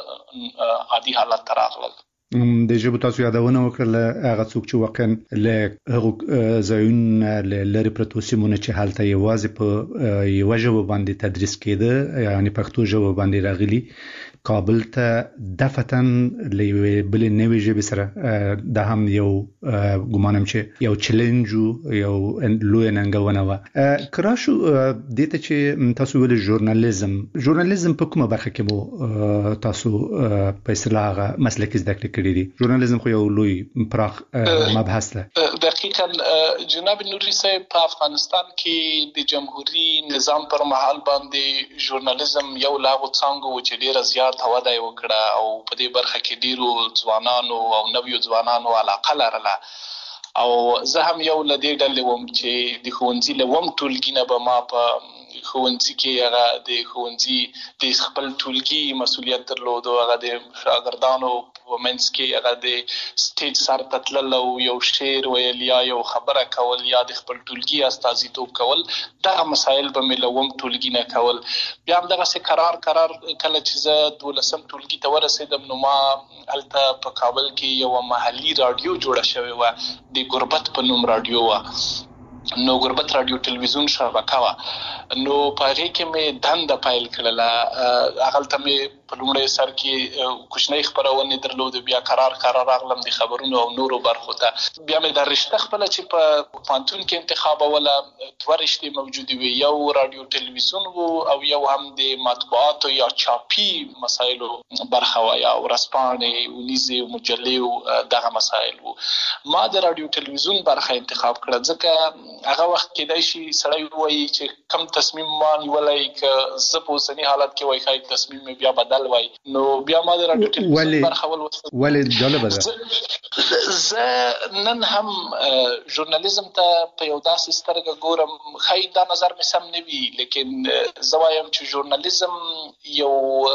څه عادي حالت ته راغلل د ژبو تاسو یادونه وکړه هغه څوک چې واقعا له هغو ځایونو له لرې پرتو سیمونو چې هلته یوازې په یوه ژبه باندې تدریس کېده یعنی پښتو ژبه باندې راغلي کابل ته دفتن له یوې بلې نوې ژبې سره دا هم یو ګمانم چې یو چیلنج یو لویه ننګونه وه که راشو دې ته چې تاسو ویلې ژورنالیزم په کومه برخه کې مو تاسو په اصطلاح هغه مسلکي زده کړې کړي دي ژورنالیزم خو یو لوی پراخ مبحث ده دقیقاً جناب نوري صاحب په افغانستان کې د جمهوریت نظام پر مهال باندې ژورنالیزم یو لا غوڅانګو چې ډیره زیات وده وکړه او په دې برخه کې ډیرو ځوانانو او نویو ځوانانو علاقه لرله او زه هم یو له دې ډلې وم چې د ښوونځي له وم ټولګي نه به ما په ښوونځي کې هغه د ښوونځي د خپل ټولګي مسؤلیت درلود او هغه د شاګردانو په منځ کې هغه د سټیج سر ته تلل او یو شعر ویل یا یو خبره کول یا د خپل ټولګي استازیتوب کول دغه مسایل به مې له وم ټولګي نه کول بیا هم دغسې قرار کله چې زه 12م ټولګي ته ورسېدم نو ما هلته په کابل کې یوه محلي راډیو جوړه شوې وه د غربت په نوم راډیو وه نو غربت راډیو ټلویزیون شبکه وه نو په هغې کې مې دنده پیل کړله هغلته مې په لومړی سر کې کوچنۍ خپرونې درلودې بیا قرار راغلم د خبرونو او نورو برخو ته بیا مې دا رشته خپله چې په پوهنتون کې انتخابوله 2 رشتې موجودې وې یو راډیو ټلویزیون و او یو هم د مطبوعاتو یا چاپي مسایلو برخه وه یا ورځپاڼې اونیزې مجلې دغه مسایل و ما د راډیو ټلویزیون برخه انتخاب کړه ځکه هغه وخت کېدای شي سړی ووایي چې کم تصمیم ما نیولی که زه په اوسني حالت کې وایي ښایي تصمیم مې بیا بدل بدل وای. نو بیا ما د رادیو ټلویزیون برخه ولې جالب ده. زه نن هم ژورنالیزم ته په یو داسې سترګه ګورم، خی دا نظر مې سم نه وي، لیکن زه وایم چې ژورنالیزم یو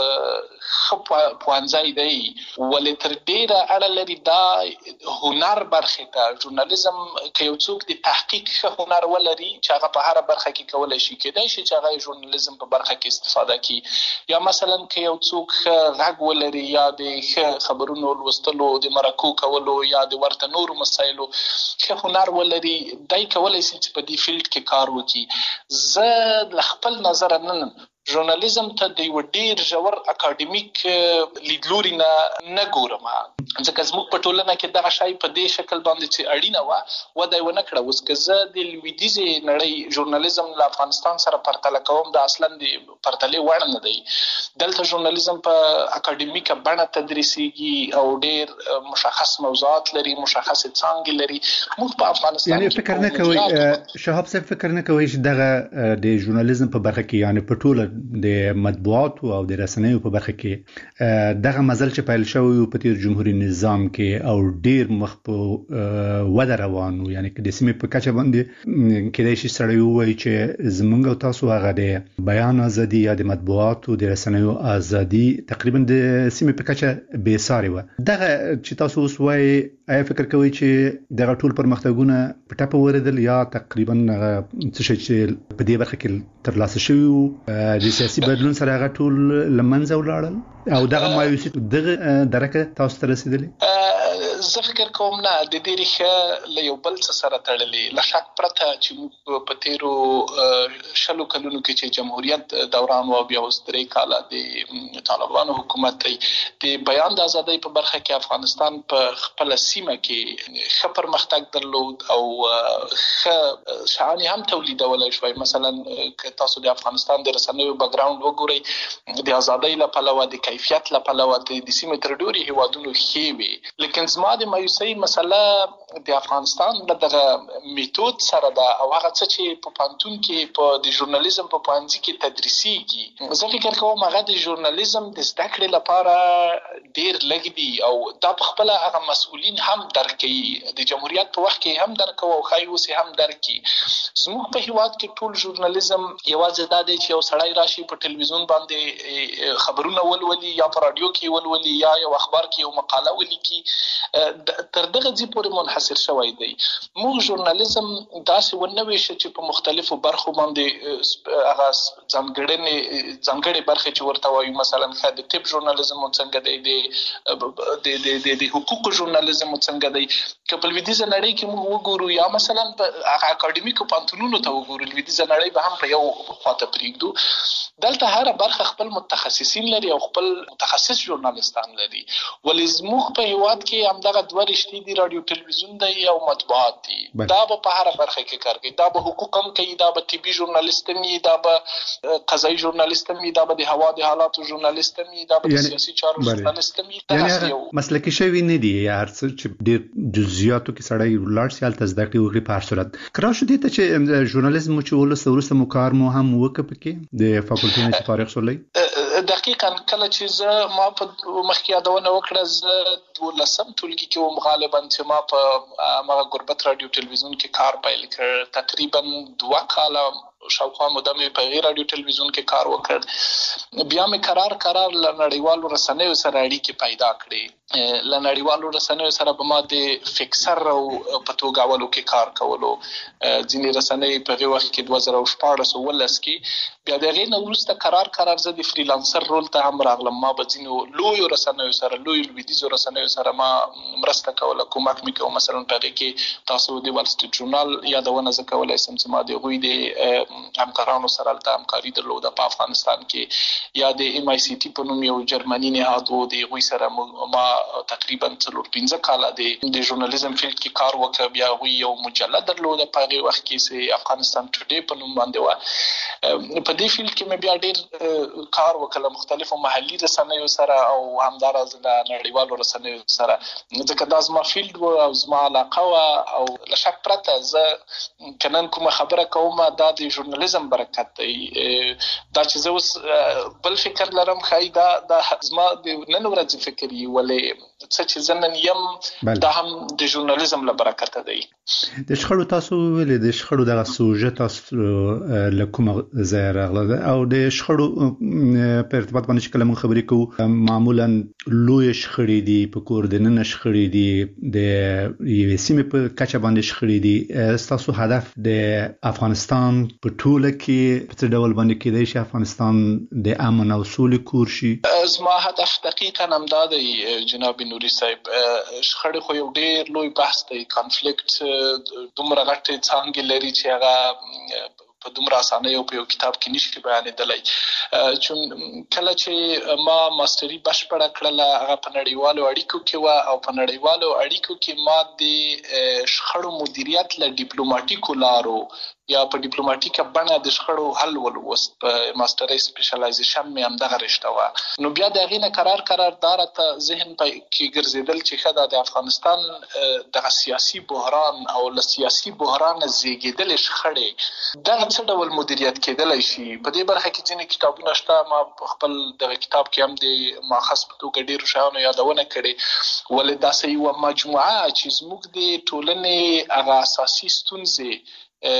ښه پوهنځی دی، ولې تر ډېره اړه لري دا هنر برخې ته. ژورنالیزم که یو څوک د تحقیق ښه هنر ولري چې هغه په هره برخه کې کولی شي، کېدای شي چې هغه ژورنالیزم په برخه کې استفاده کړي، یا مثلا که یو څوک ښه غږ ولري یا د ښه خبرونو لوستلو د مرکو کولو یا د ورته نورو مسایلو ښه هنر ولري، دی کولی شي چې په دې فیلډ کې کار وکړي. زه له خپل نظره نن ژورنالیزم ته د یو ډیر ژور اکاډمیک لیدلوري نه ګورم، ځکه زموږ په ټولنه کې دغه شی په دې شکل باندې چې اړینه وه وده یې ونه کړه. اوس که زه د لویدیځې نړۍ ژورنالیزم له افغانستان سره پرتله کوم، دا اصلا د پرتلې وړ نه دی. دلته ژورنالیزم په اکاډمیکه بڼه تدریسیږي او ډیر مشخص موضوعات لري، مشخص څانګې لري. موږ په افغانستان یعنی فکر نه کوي شهاب صاحب، فکر نه کوي چې دغه د ژورنالیزم په برخه کې، یعنی په ټوله د مطبوعاتو او د رسنیو په برخه کې دغه مزل چې پیل شوی په تیر جمهوریت نظام کې او ډیر مخ په وده روانو، یعنی که د سیمې په کچه باندې کېدای شي سړی ووایي چې زمونږ او تاسو هغه د بیان ازادي یا د مطبوعاتو د رسنیو ازادي تقریبا د سیمې په کچه بې ساري وه. دغه چې تاسو اوس وایي، آیا فکر کوئ چې دغه ټول پرمختګونه په ټپه ورېدل یا تقریبا څه شی چې په دې برخه کې ترلاسه شوي د سیاسي بدلون سره هغه ټول لمنځه ولاړل او دغه مایوسي دغه درکه تاسو ته رسیدلې؟ زه فکر کوم نه، د دې ریښه له یو بل څه سره تړلې. له شک پرته چې موږ په تیرو 20 کلونو کې چې جمهوریت دوران و، بیا اوس 3 کاله د طالبانو حکومت دی، د بیان د ازادۍ په برخه کې افغانستان په خپل سیمه کې ښه پرمختګ درلود او ښه شعانې هم تولیدولی شوی. مثلا که تاسو د افغانستان د رسنیو بیکګراوند وګورئ، د ازادۍ له پلوه، د کیفیت له پلوه د سیمې تر ډېرو هیوادونو ښې وې. لیکن زما د مایوسۍ مسله د افغانستان دغه میتود سره ده او هغه څه چې په پوهنتون کې په د ژورنالیزم په پوهنځي کې تدریسیږي. زه فکر کوم هغه د ژورنالیزم د زده کړې لپاره ډېر لږ دي او دا په خپله هغه مسؤلین هم درک کوي، د جمهوریت په وخت کې هم درک کوي او ښایي اوس هم درک کړي. زموږ په هیواد کې ټول ژورنالیزم یوازې دا دی چې یو سړی راشي په ټلویزیون باندې خبرونه ولولي یا په رادیو کې ولولي یا یو اخبار کې یو مقاله ولیکي، تر دغه ځای پورې منحصر شوی دی. موږ ژورنالیزم داسې ونه ویشه چې په مختلفو برخو باندې هغه ځانګړې برخې چې ورته وایو، مثلا د طب ژورنالیزم څنګه دی، د حقوقو ژورنالیزم څنګه دی. که په لویدیځه نړۍ کې موږ وګورو یا مثلا په هغه اکاډمیکو پوهنتونونو ته وګورو، لویدیځه نړۍ به هم په یو خواته پرېږدو. دلته هره برخه خپل متخصصین لري او خپل متخصص ژورنالیستان لري. ولې زموږ په هیواد کې همدغه دوه رشتې دي، رادیو ټلویزیون دی او مطبوعات دي. دا به په هره برخه کې کار کوي، دا به حقوق هم کوي، دا به طبي ژورنالیست هم وي، دا به قضایي ژورنالیست هم وي، دا به د هوا د حالاتو ژورنالیست هم وي، دا به د سیاسي چارو ژورنالیست هم وي. یعنې مسلکي شوي نه دي، یا هر څه چې ډېر جزئیاتو کې سړی ولاړ شي هلته زده کړې وکړي په هر صورت. که راشو دې ته چې ژورنالیزم مو چې وروسته مو کار مو هم وکړه پکې د فاکولټي نه چې فارغ شولئ؟ دقیقاً کله چې ما په مخکې یادونه وکړه، زه 12 ټولګي کې وم غالبا چې ما په هغه غربت رادیو ټلویزیون کې کار پیل کړ. تقریبا 2 کاله شاوخوا موده مې په غیر رادیو ټلویزیون کې کار وکړ. بیا مې قرار له نړیوالو رسنیو سره اړیکې پیدا کړې. له نړیوالو رسنیو سره به ما د فکسر او په توګه اولو کې کار کولو. ځینې رسنۍ په هغه وخت کې 2014 کې، بیا د هغې نه وروسته قرار زه د فریلانسر رول ته هم راغلم. ما به ځینو لویو رسنیو سره، لویو لویدیځو رسنیو سره ما مرسته کوله، کومک مې کوه. مثلا په هغې کې تاسو د وال سټریټ ژورنال یادونه زه کولی شم چې ما د هغوی د همکارانو سره هلته همکاري درلوده په افغانستان کې، یا د MICT په نوم یو جرمني نهاد و، د هغوی سره ما تقریبا 4-5 کاله د ژورنالیزم فیلډ کې کار وکړ. بیا هغوی یو مجله درلوده په هغې وخت کې چې افغانستان ټوډے په نوم باندې وه. په دې فیلډ کې مې بیا ډېر کار وکړ مختلفو محلي رسنیو سره او همداراز له نړیوالو رسنیو سره، ځکه دا زما فیلډ و او زما علاقه وه. او له شک پرته زه که نن کومه خبره کوم، دا د ژورنالیزم برکت دی. دا چې زه اوس بل فکر لرم خای دا زما د نن ورځې فکر یې ولې څه چې زه نن یم دا هم د ژورنالیزم له برکته دی. د شخړو تاسو ویلې د شخړو دغه سوژه تاسو له کومه ځای راغله او د شخړو په ارتباط باندې چې کله موږ خبرې کوو معمولا لوی شخړې دي په کور د نن شخړې دي د یوې سیمې په کچه باندې شخړې دي. تاسو هدف د افغانستان په ټوله کې په څه ډول باندې کېدای شي افغانستان د امن او سولې کور شي؟ زما هدف دقیقاً همدا دی جناب نوري صاحب. شخړې خو یو ډېر لوی بحث دی. کانفلیکټ دومره غټې څانګې لري چې هغه په دومره اسانه یو په یو کتاب کې نشي بیانېدلی. چون کله چې ما ماستري بشپړه کړله هغه په نړیوالو اړیکو کې وه او په نړیوالو اړیکو کې ما د شخړو مدیریت له ډیپلوماټیکو لارو یا په ډیپلوماټیکه بڼه د شخړو حل ولوست. په ماستري سپیشلایزیشن مې همدغه رشته وه. نو بیا د هغې نه قرار دا راته ذهن کې ګرځېدل چې ښه دا د افغانستان دغه سیاسي بحران او له سیاسي بحرانه زیږېدلې شخړې دغه څه ډول مدیریت کېدلی شي. په دې برخه کې ځینې کتابونه شته. ما په خپل دغه کتاب کې هم د ماخذ په توګه ډېرو شیانو یادونه کړې ولې داسې یوه مجموعه چې زموږ د ټولنې هغه اساسي ستونزې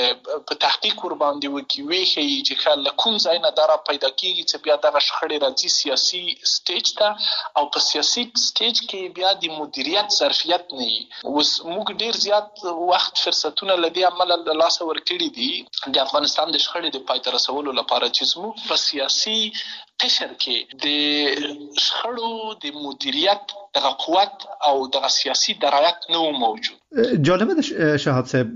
په تحقیق ور باندې وکړي وښیي چې له کوم ځای نه دا را پیدا کېږي چې بیا دغه شخړې راځي سیاسي سټیج ته او په سیاسي سټیج کې بیا د مدیریت ظرفیت نه وي. اوس موږ ډېر زیات وخت فرصتونه له دې امله له لاسه ورکړي دي د افغانستان د شخړې د پای ته رسولو لپاره چې زموږ په سیاسي قشر کې د شخړو د مدیریت دغه قوت او دغه سیاسي درایت نه موجود. جالبه ده شهاب صاحب،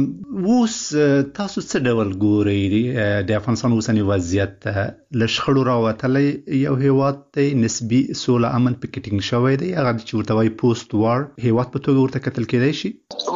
اوس تاسو څه ډول ګورئ د افغانستان اوسنی وضعیت له شخړو راوتلی یو هیواد دی نسبي سوله امن پکې ټینګ شوی دی هغه چې ورته وایي پوسټ وار هیواد په توګه ورته کتل کېدای شي؟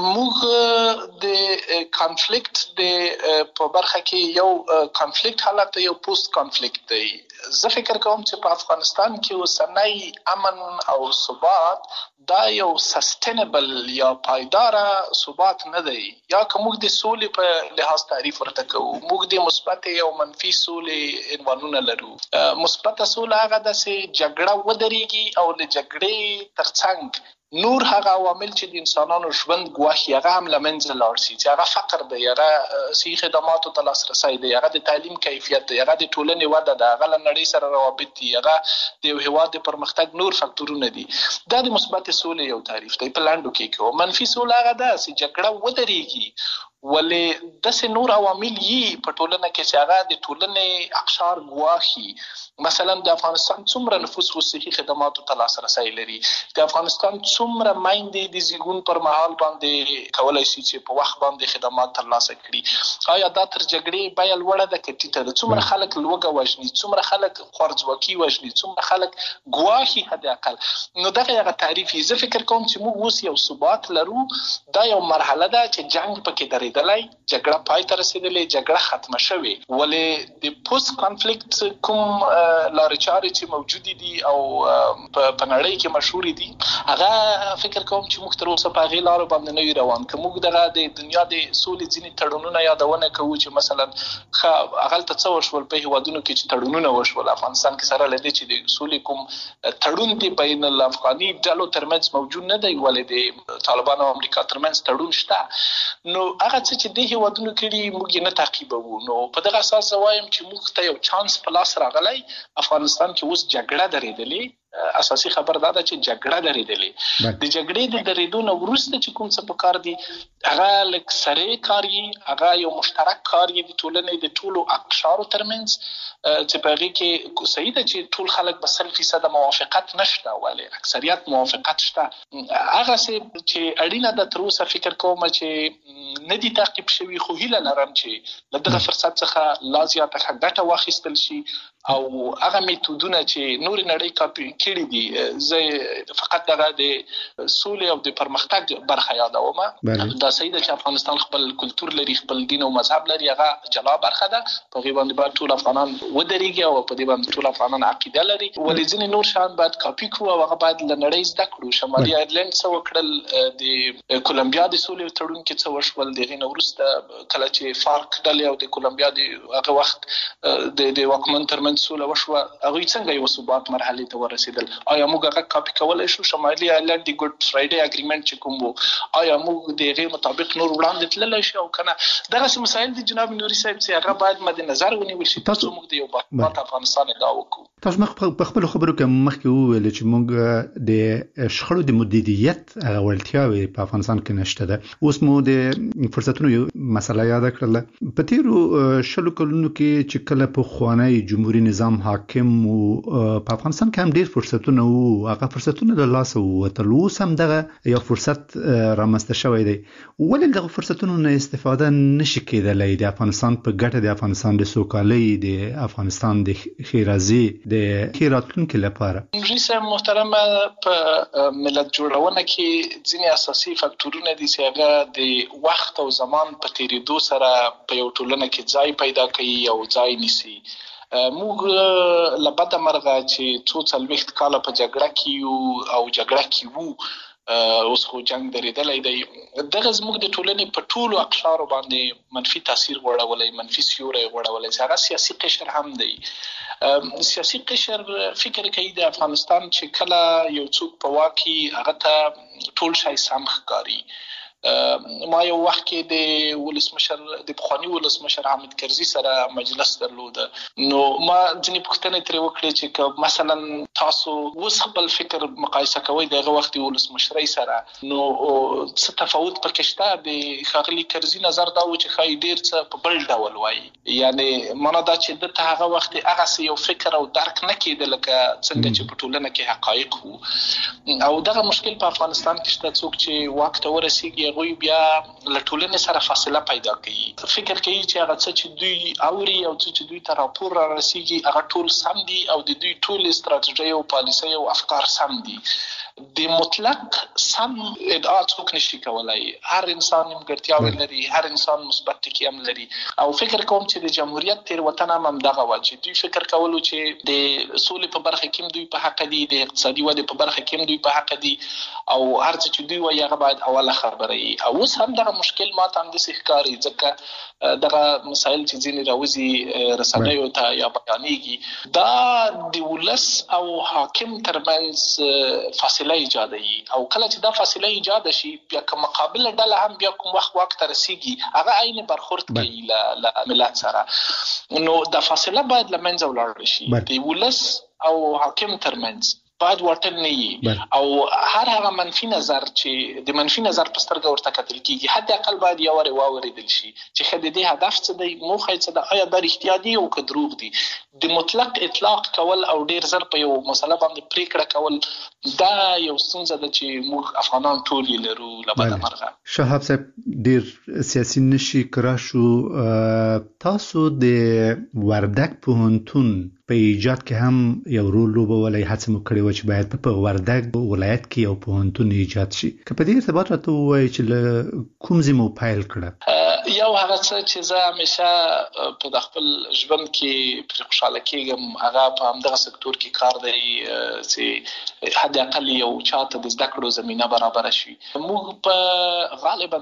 موږ د کانفلیکټ د په برخه کې یو کانفلیکټ حالت یو پوسټ کانفلیکټ دی. زه فکر کوم چې په افغانستان کې اوسنی امن او ثبات دا یو سستینبل یا پایداره ثبات نه دی. یا که موږ د سولې په لحاظ تعریف ورته کوو موږ د مثبت او منفي سولې عنوانونه لرو. مثبت سوله هغه داسې جګړه ودرېږي او له جګړې ترڅنګ نور هغه عوامل چې د انسانانو ژوند ګواښي هغه هم له منځه لاړ شي چې هغه فقر دی، هغه صحي خدماتو ته لاسرسی دی، هغه د تعلیم کیفیت دی، هغه د ټولنې وده ده، هغه له نړۍ سره روابط دي، هغه د یو هېواد د پرمختګ نور فکتورونه دي. دا د مثبت سولې یو تعریف دی په لنډو کې. منفي سوله هغه ده چې جګړه ودرېږي ولې داسې نور عوامل یې په ټولنه کې چې هغه د ټولنې اقشار ګواښي. مثلا د افغانستان څومره نفوس و صحي خدماتو ته لاسرسی لري، د افغانستان څومره میندې د زیږون پر مهال باندې کولی شي چې په وخت باندې خدمات ترلاسه کړي. آیا دا تر جګړې بیه لوړه ده که ټیټه ده؟ څومره خلک لوږه وژني، څومره خلک خوارځواکي وژني، څومره خلک ګواښي حد اقل. نو دغه هغه تعریف یې. زه فکر کوم چې موږ اوس یو ثبات لرو. دا یو مرحله ده چې جنګ پکې درېدلی، جګړه پای ته رسېدلې، جګړه ختمه شوې. ولې د پوسټ کانفلیکټ کوم لارې چارې چې موجودې دي او په نړۍ کې مشهورې دي هغه فکر کوم چې موږ تر اوسه په هغې لارو باندې نه یو روان. که موږ دغه د دنیا د سولې ځینې تړونونه یادونه کوو چې مثلا هغلته څه وشول په هېوادونو کې چې تړونونه وشول افغانستان کې سره له دې چې د سولې کوم تړون دی بین الافغاني ډلو ترمنځ موجود نه دی ولې د طالبانو او امریکا ترمنځ تړون شته. نو هغه څه چې د هېوادونو کړي موږ یې نه تعقیبوو. نو په دغه اساس زه وایم چې موږ ته یو چانس په لاس راغلی. افغانستان کې اوس جګړه درېدلې. اساسي خبر دا ده چې جګړه درېدلې. د جګړې د درېدو نه وروسته چې کوم څه پکار دي هغه لږ سرې کار یې، هغه یو مشترک کار یې د ټولنې د ټولو اقشارو ترمنځ چې په هغې کې صحیح ده چې ټول خلک به 100% موافقت نشته ولې اکثریت موافقت شته. هغسې چې اړینه ده تر اوسه فکر کوم چې نه دي تعقیب شوي، خو هیله لرم چې له دغه فرصت څخه لا زیاته ګټه واخیستل شي او هغه میتودونه چې نورې نړۍ کاپي کړي دي. زه فقط دغه د سولې او د پرمختګ برخه یادوم. دا صحیح ده چې افغانستان خپل کلچر لري، خپل دین او مذهب لري، هغه جلا برخه ده. په غي باندې ټول افغانان ودرېږي او په دې باندې ټول افغانان عقیده لري. ولې ځینې نور شان باید کاپی کړو او هغه باید له نړۍ زده کړو. شمالي آیرلند څه وکړل، د کولمبیا د سولې تړون کې څه وشول، دغه نو وروسته کله چې فارک ډلې او د کولمبیا د هغه وخت د واکمن ترمنځ سوله وشوه، هغه څنګه یو ثبات مرحله ته ورسېدل؟ آیا موږ هغه کاپی کولای شو؟ شمالي آیرلند د ګډ فرایډے اګریمنت چې کوم وو، آیا موږ دغه مطابق نور وړاندې تللی شو او کنه؟ دغه مسایل د جناب نوري صاحب چې هغه باید مد نظر ونیول شي تاسو موږ د یو بات افغانستان ادعا وکړو. تاسو په خپل خبرو کې مخکې وویل چې موږ د شخړو د مدیریت هغه وړتیاوې په افغانستان کې نشته ده. اوس مو د فرصتونو یو مسله یاد کړله. په تیرو شلو کلونو کې چې کله په خوانی جمهوریت نظام حاکم او په افغانستان کې هم ډیر فرصتونه وو، هغه فرصتونه له لاسه ووتل. اوس هم دغه یو فرصت رامنځته شوی دی. ولې دغه فرصتونو نه استفاده نشي کېدلی د افغانستان په ګټه، د افغانستان د سوکالۍ، د افغانستان د خیرازي، د خیراتونکو لپاره؟ رئیس محترم، په ملت جوړونه کې ځینې اساسي فاکټورونه دي چې هغه د وخت او زمان په تیریدو سره په یو ټولنه کې ځای پیدا کوي او ځای نیسي. موږ لبد مرغه چې څو څلوېښت کاله په جګړه کې یو او جګړه کې وو، اوس خو جنگ درېدلی دی. دغه زموږ د ټولنې په ټولو اقشارو باندې منفي تاثیر غوړولی، منفي سیوری غوړولی، چې هغه سیاسي قشر هم دی. سیاسي قشر فکر کوي د افغانستان چې کله یو څوک په واک کې هغه ته ټول شی سم ښکاري. ما یو وخت کې د ولسمشر د پخوانی ولسمشر حامد کرزي سره مجلس درلوده، نو ما ځینې پوښتنې ترې وکړې چې مثلا تاسو اوس خپل فکر مقایسه کوئ دغه وخت د ولسمشرۍ سره، نو څه تفاوت پکې شته؟ د ښاغلي کرزي نظر دا و چې ښایي ډېر څه په بل ډول وایي، یعنې معنا دا چې دته هغه وخت هغسې یو فکر او درک نه کېده لکه څنګه چې په ټولنه کې حقایق وو. او دغه مشکل په افغانستان کې شته. څوک چې واک ته ورسېږي هغوی بیا له ټولنې سره فاصله پیدا کوي، فکر کوي چې هغه څه چې دوی اوري او څه چې دوی ته راپور را رسېږي هغه ټول سم دي او د دوی ټول استراتیژۍ او پالیسۍ او افکار سم دي. د مطلق سم ادعا څوک نشي کولای. هر انسان نیمګړتیاوې لري، هر انسان مثبت ټکي هم لري. او فکر کوم چې د جمهوریت تېروتنه هم همدغه وه چې دوی فکر کولو چې د سولې په برخه کې هم دوی په حق دي، د اقتصادي ودې په برخه کې هم دوی په حق دي، او هر څه چې دوی وایي هغه باید اوله خبره وي. او اوس هم دغه مشکل ما ته همداسې ښکاري، ځکه دغه مسایل چې ځینې راوځي رسنیو ته یا بیانېږي، دا د ولس او حاکم ترمنځ فاصله ایجادوي. او کله چې دا فاصله ایجاد شي، بیا که مقابله ډله هم بیا کوم وخت واک ته رسېږي هغه عین برخورد کوي له ملت سره، نو دا فاصله باید له منځه ولاړه شي. د ولس او حاکم ترمنځ باید واټن نه وي، او هر هغه منفي نظر چې د منفي نظر په سترګه ورته کتل کېږي حد اقل باید یو وارې واورېدل شي چې ښه د دې هدف څه دی، موخه یې څه ده، آیا دا رښتیا دي او که دروغ دي. د مطلق اطلاق کول او ډېر زر په یو مسله باندې پرېکړه کول دا یو ستونزه ده چې موږ افغانان ټول یې لرو له بده مرغه. شهاب صاحب ډېر سیاسي نشي کرا شو. تاسو د وردګ پوهنتون په ایجاد کې هم یو رول لوبولی، هڅه مو کړې وه چې باید په وردګ ولایت کې یو پوهنتون ایجاد شي. که په دې ارتباط راته ووایي چې له کوم ځای مو پیل کړه؟ یو هغه څه چې زه همیشه په د خپل ژوند کې پرې خوشحاله کېږم هغه په همدغه سکتور کې کار دی چې حد اقل یو چاته د زده کړو زمینه برابره شي. موږ په غالبا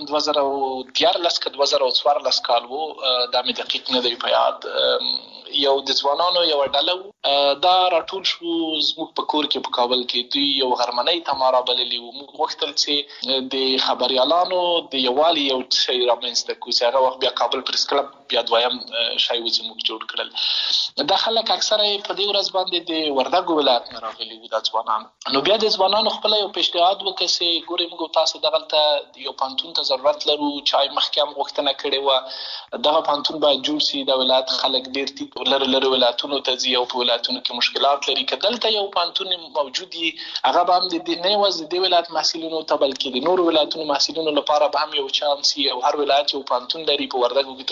2014 که 2014 کال و، دا مې دقیق نه دی په یاد، یو د ځوانانو یو ډله دا راټول شو زموږ په کور کې په کابل کې. دوی یو غرمنۍ ته ما رابللي وو. موږ غوښتل چې د خبریالانو د یووالي یو شی رامنځته کړو چې هغه وخت بیا کابل پریس کلب بیا دویم شی و چې موږ جوړ کړل. دا خلک اکثره په دې ورځ باندې د وردګ ولایت نه راغلي وو دا ځوانان. نو بیا د ځوانانو خپله یو پیشنهاد وکړ چې ګورئ موږ تاسو دغلته یو پوهنتون ته ضرورت لرو، چا یې مخکې هم غوښتنه کړې وه دغه پوهنتون باید جوړ سي. د ولایت خلک ډېر ټیټ لرې ولایتونو ته ځي او په ولایتونو کې مشکلات لري. که دلته یو پوهنتون موجود وي هغه به هم د نه یوازې د ولایت محصلینو ته بلکې د نورو ولایتونو محصلینو لپاره به هم یو چانس وي، او هر ولایت یو پوهنتون لري. په وردګو کې تر اوسه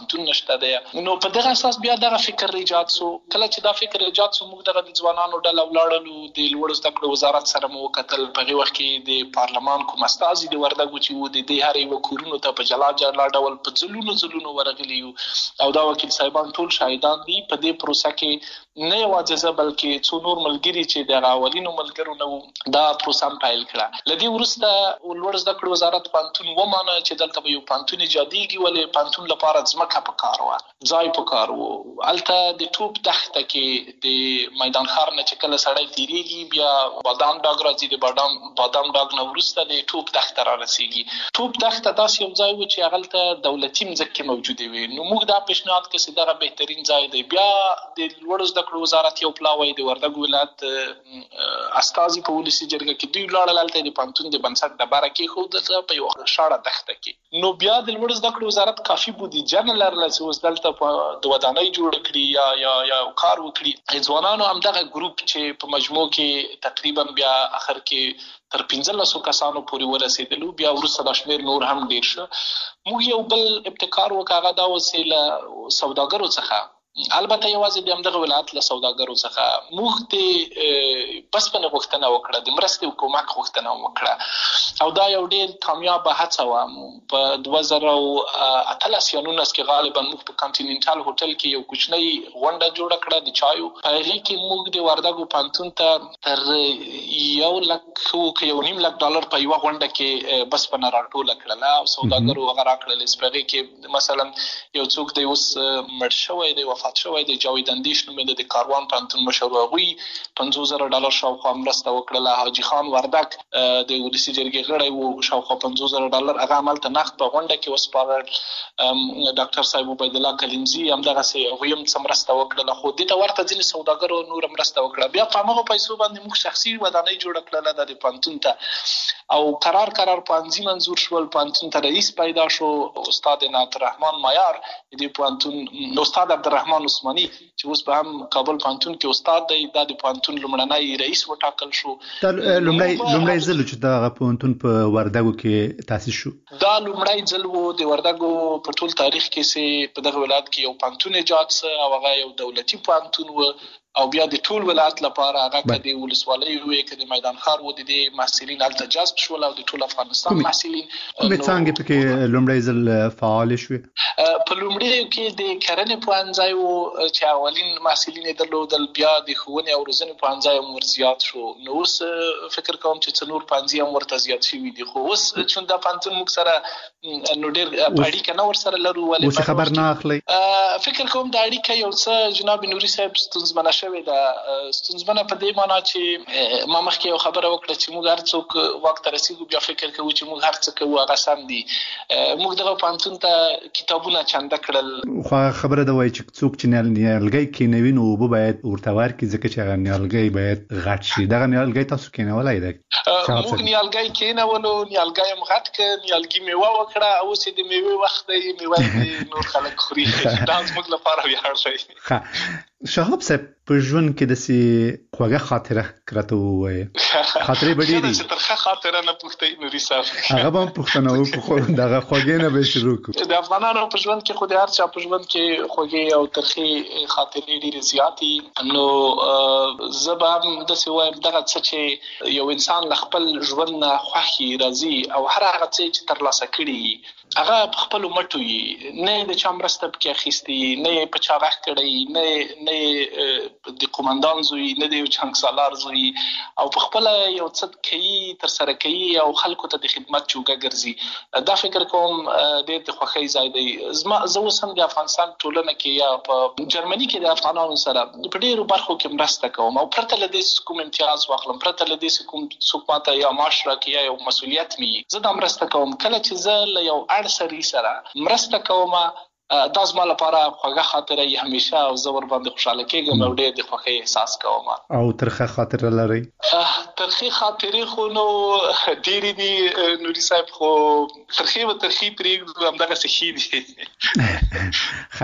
پانتون نشته دی. نو په دغه اساس بیا دغه فکر ایجاد سو. کله چې دا فکر ایجاد سو موږ دغه د ځوانانو ډله ولاړلو د لوړ زده کړو وزارت سره مو وکتل. په هغه وخت کې د پارلمان کوم استازي د وردګو چې و د هر یو کورونو ته په جلا ډول په ځلونو ورغلي او دا وکیل صاحبان ټول شاهدان دي. په دې پروسه کې نه یوازې زه بلکې څو نور ملګري چې د اولینو ملګرو نه دا پروسه پیل کړه. لدی ورسته لوړ زده کړو وزارت پانتون ومانه چې دلته یو پانتون ایجادېږي ولې پانتون لپاره ځمکه پکار و، ځای پکار و. الته د ټوپ دښته کې د میدان ښار نه چې کله سړی تیریږي بیا بادام ډاګ راځي، د بادام ډاګ نه وروسته د ټوپ دښته را رسیږي. ټوپ دښته داسې یو ځای و چې هغه ته دولتي مځکې موجودې وي. نو موږ دا پیشنهاد کړ چې دغه بهترین ځای دی. بیا د لوړ زده کړو وزارت یو پلاوی د وردګ ولایت استازي په ولسي جرګه کې دوی لاړل هلته د پانتون د بنسټ ډبره کېښودل په یو شاړه دښته کې. نو بیا د لوړ زده کړو وزارت کافي بودیجه نه لرله چې اوس دلته د ودانۍ جوړ کړي یا کار وکړي. ځوانانو همدغه ګروپ چې په مجموع کې تقریبا بیا اخر کې تر 1500 کسانو پورې ورسېدلو. بیا وروسته د شمیر نور هم ډیر شو. موږ یو بل ابتکار وکړه دا وسیله سوداګرو څخه، البته یوازې د همدغه ولایت له سوداګرو څخه موږ د بسپنې غوښتنه وکړه، د مرستې او کومک غوښتنه وکړه او دا یو ډېر کامیابه هڅه وه. په 2018 یا 19 کې غالبا موږ په کانټیننټال هوټل کې یو کوچنۍ غونډه جوړه کړه د چایو. په هغې کې موږ د وردګو پانتون ته تر $1.5 په یوه غونډه کې بسپنه راټوله کړله او سوداګرو هغه راکړلې. په هغې کې مثلا یو څوک دی اوس مړ شوی دی، وفات شوی دی، جاوید اندیش نومېده، د کاروان پانتون مشر، هغوی $50,000 شاوخوا مرسته وکړله. حاجي خان وردګ د ولسي جرګې غړی و، شاوخوا $50,000 هغه همالته نقد په غونډه کې وسپارل. ډاکټر صاحب عبیدالله کلیمزي همدغسې هغوی هم څه مرسته وکړله. خو دې ته ورته ځینې سوداګرو نوره مرسته وکړه. بیا په همغو پیسو باندې موږ شخصي ودانۍ جوړه کړله د پانتون ته او قرار پانځي منظور شول. پانتون ته رئیس پیدا شو، استاد عنایت الرحمن مایار، د پانتون استاد عبدالرحمن عثماني چې اوس په هم کابل پانتون کې استاد دی، دا د پانتون لومړنی رئیس وټاکل شو. لومړی ځل چې دا پانتون په وردګو کې تاسیس شو. دا لومړی ځل و د وردګو په ټول تاریخ کې چې په دغه ولایت کې یو پانتون ایجاد سه او هغه یو دولتي پانتون و او بیا د ټول ولایت لپاره هغه کدي ولسوالۍ وي کدي میدان ښار و د محصلین الته جذب شول او د ټول افغانستان محصلین. کومه څنګه پکې لومړی ځل فعال شوه؟ په لومړی کې د کرنې پوهنځای و چې اولین محصلین درلودل، بیا د ښوونې او روزنې پوهنځای هم ورزیات شو. نو اوس فکر کوم چې څلور پوهنځي هم ورته زیات شوي دي. خو اوس چې دا پانتون موږ سره نو ډېر اړیکه نه ورسره لرو. ولې اوس خبر نه اخلي؟ فکر کوم دا اړیکه یو څه جناب نوري صاحب ستونزمنه شوې ده. ستونزمنه په دې معنی چې ما مخکې یو خبره وکړه چې موږ هر څوک وخت ته رسیږو بیا فکر کوو چې موږ هر څه کوو هغه سم دي. موږ دغه پانتون ته کتابونه چنده کړل. خو خبره ده وایي چې څوک چې نیالګی کینوي نو اوبه باید ورته ورکړي ځکه چې هغه نیالګی باید غټ شي. دغه نیالګی تاسو کینولی دی؟ موږ نیالګی کینولو، نیالګی هم غټ کړ، نیالګي میوه وکړه او اوس د میوې وخت دی، میوه نور خلک خوري. دا زموږ لپاره ویاړ دی. شهاب صاحب په ژوند کې داسې خوږه خاطره راته ووایي. خاطرې به ډېرې چې ترخه خاطره نه پوښتئ نوري صاحب. هغه به هم پوښتنه وکړو، دغه خوږې نه به شروع کړو. د افغانانو په ژوند کې خو د هر چا په ژوند کې خوږې او ترخې خاطرې ډېرې زیاتې. نو زه به هم داسې وایم دغه څه چې یو انسان له خپل ژوند نه خوښي راځي او هر هغه څه چې ترلاسه کړي هغه په خپلو مټو وي، نه د چا مرسته پکې اخیستې، نه یې په چا غږ کړی، نه د قومندان زوی، نه د یو جنګسالار زوی، او په خپله یو څه کوي ترسره کوي او خلکو ته د خدمت جوګه ګرځي. دا فکر کوم ډېر د خوښۍ ځای دی. زه اوس هم د افغانستان ټولنه کې یا په جرمني کې د افغانانو سره په ډېرو برخو کې مرسته کوم او پرته له دې کوم امتیاز واخلم، پرته له دې کوم څوک ماته یا معاش راکړي یا یو مسؤلیت مې زه دا مرسته کوم. کله چې زه له یو سړي سره مرسته کوم دا زما لپاره خوږه خاطره یې همیشه او زه ورباندې خوشحاله کېږم او ډېر د خوښۍ احساس کوم. او ترخه خاطره لرئ؟ ترخې خاطرې خو نو ډېرې دي نوري صاحب، خو ترخې و ترخې پرېږدو همدغسې ښې دي.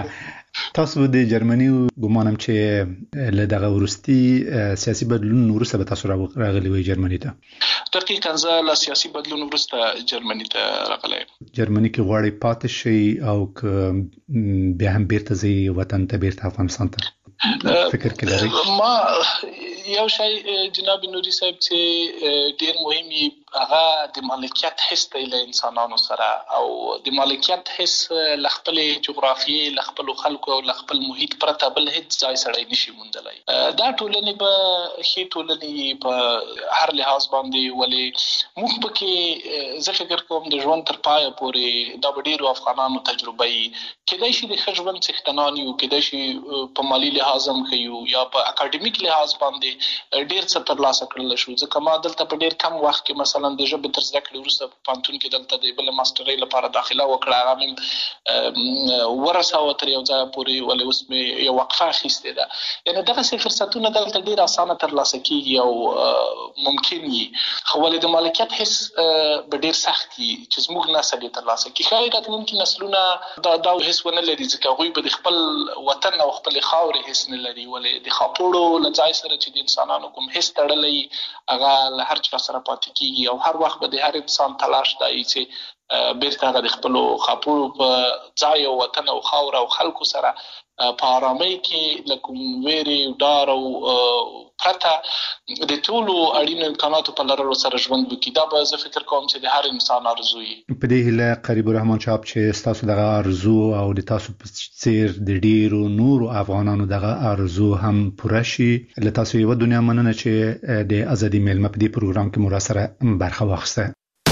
تاسو د جرمني ګمانم چې له دغه ورستي سیاسي بدلون وروسته به تاسو راغلي وي جرمني ته. دقیقاً زه له سیاسي بدلون وروسته جرمني ته راغلی. جرمني کې غواړي پاتې شي او بیا هم بیرته ځي وطن ته، بیرته افغانستان ته؟ فکر کې لري ما یو شی جناب نوري صاحب چې ډیر مهمي هغه د مالکیت حس دی له انسانانو سره، او د مالکیت حس له خپل جغرافیې، له خپل خلکو او له خپل محیط پرته بل هیڅ ځای سره نشي موندلای. دا ټولنې به خې ټولنې په هر لحاظ باندې ولې موږ پکې زه فکر کوم د ژوند تر پایه پورې دا ډیرو افغانانو تجربه کېدای شي د ژوند څښتنان یو، کېدای شي په مالی لحاظ هم خيو یا په اکاډمیک لحاظ باندې ډیر څه ترلاسه کړل شو. ځکه ما دلته په ډیر کم وخت کې مثلا د ژبې تر زده کړې وروسته په پانتون کې دلته د بل ماسترۍ لپاره داخله وکړه، هغه مې ورساوه تر یو ځای پورې، ولې اوس مې یو وقفه اخیستې ده. یعنې دغسې فرصتونه دلته ډیر اسانه ترلاسه کېږي او ممکن وي، خو ولې د مالکیت حس به ډیر سخت وي چې زموږ نسل یې ترلاسه کړي. ښایي راتلونکي نسلونه دا حس ونه لري، ځکه هغوی به د خپل وطن او خپلې خاورې حس نه لري، ولې د خاپوړو له ځای سره چې د انسانانو کوم حس تړلی هغه له هر چا سره پاتې کېږي، او هر وخت به د هر انسان تلاش دی چې بیرته هغه د خپلو خاپوړو په ځای او وطن او خاور او خلکو سره په آرامۍ کې له کوم ویرې ډار او پرته د ټولو اړینو امکاناتو په لرلو سره ژوند وکړي. دا به زه فکر کوم چې د هر انسان ارزو وي. په دې هیله قریب الرحمن چاپ چې ستاسو دغه ارزو او د تاسو په څیر د ډیرو نورو افغانانو دغه ارزو هم پوره شي. له تاسو یو دنیا مننه چې د ازادي میلمه په دې پروګرام کې مو را سره برخه واخیسته.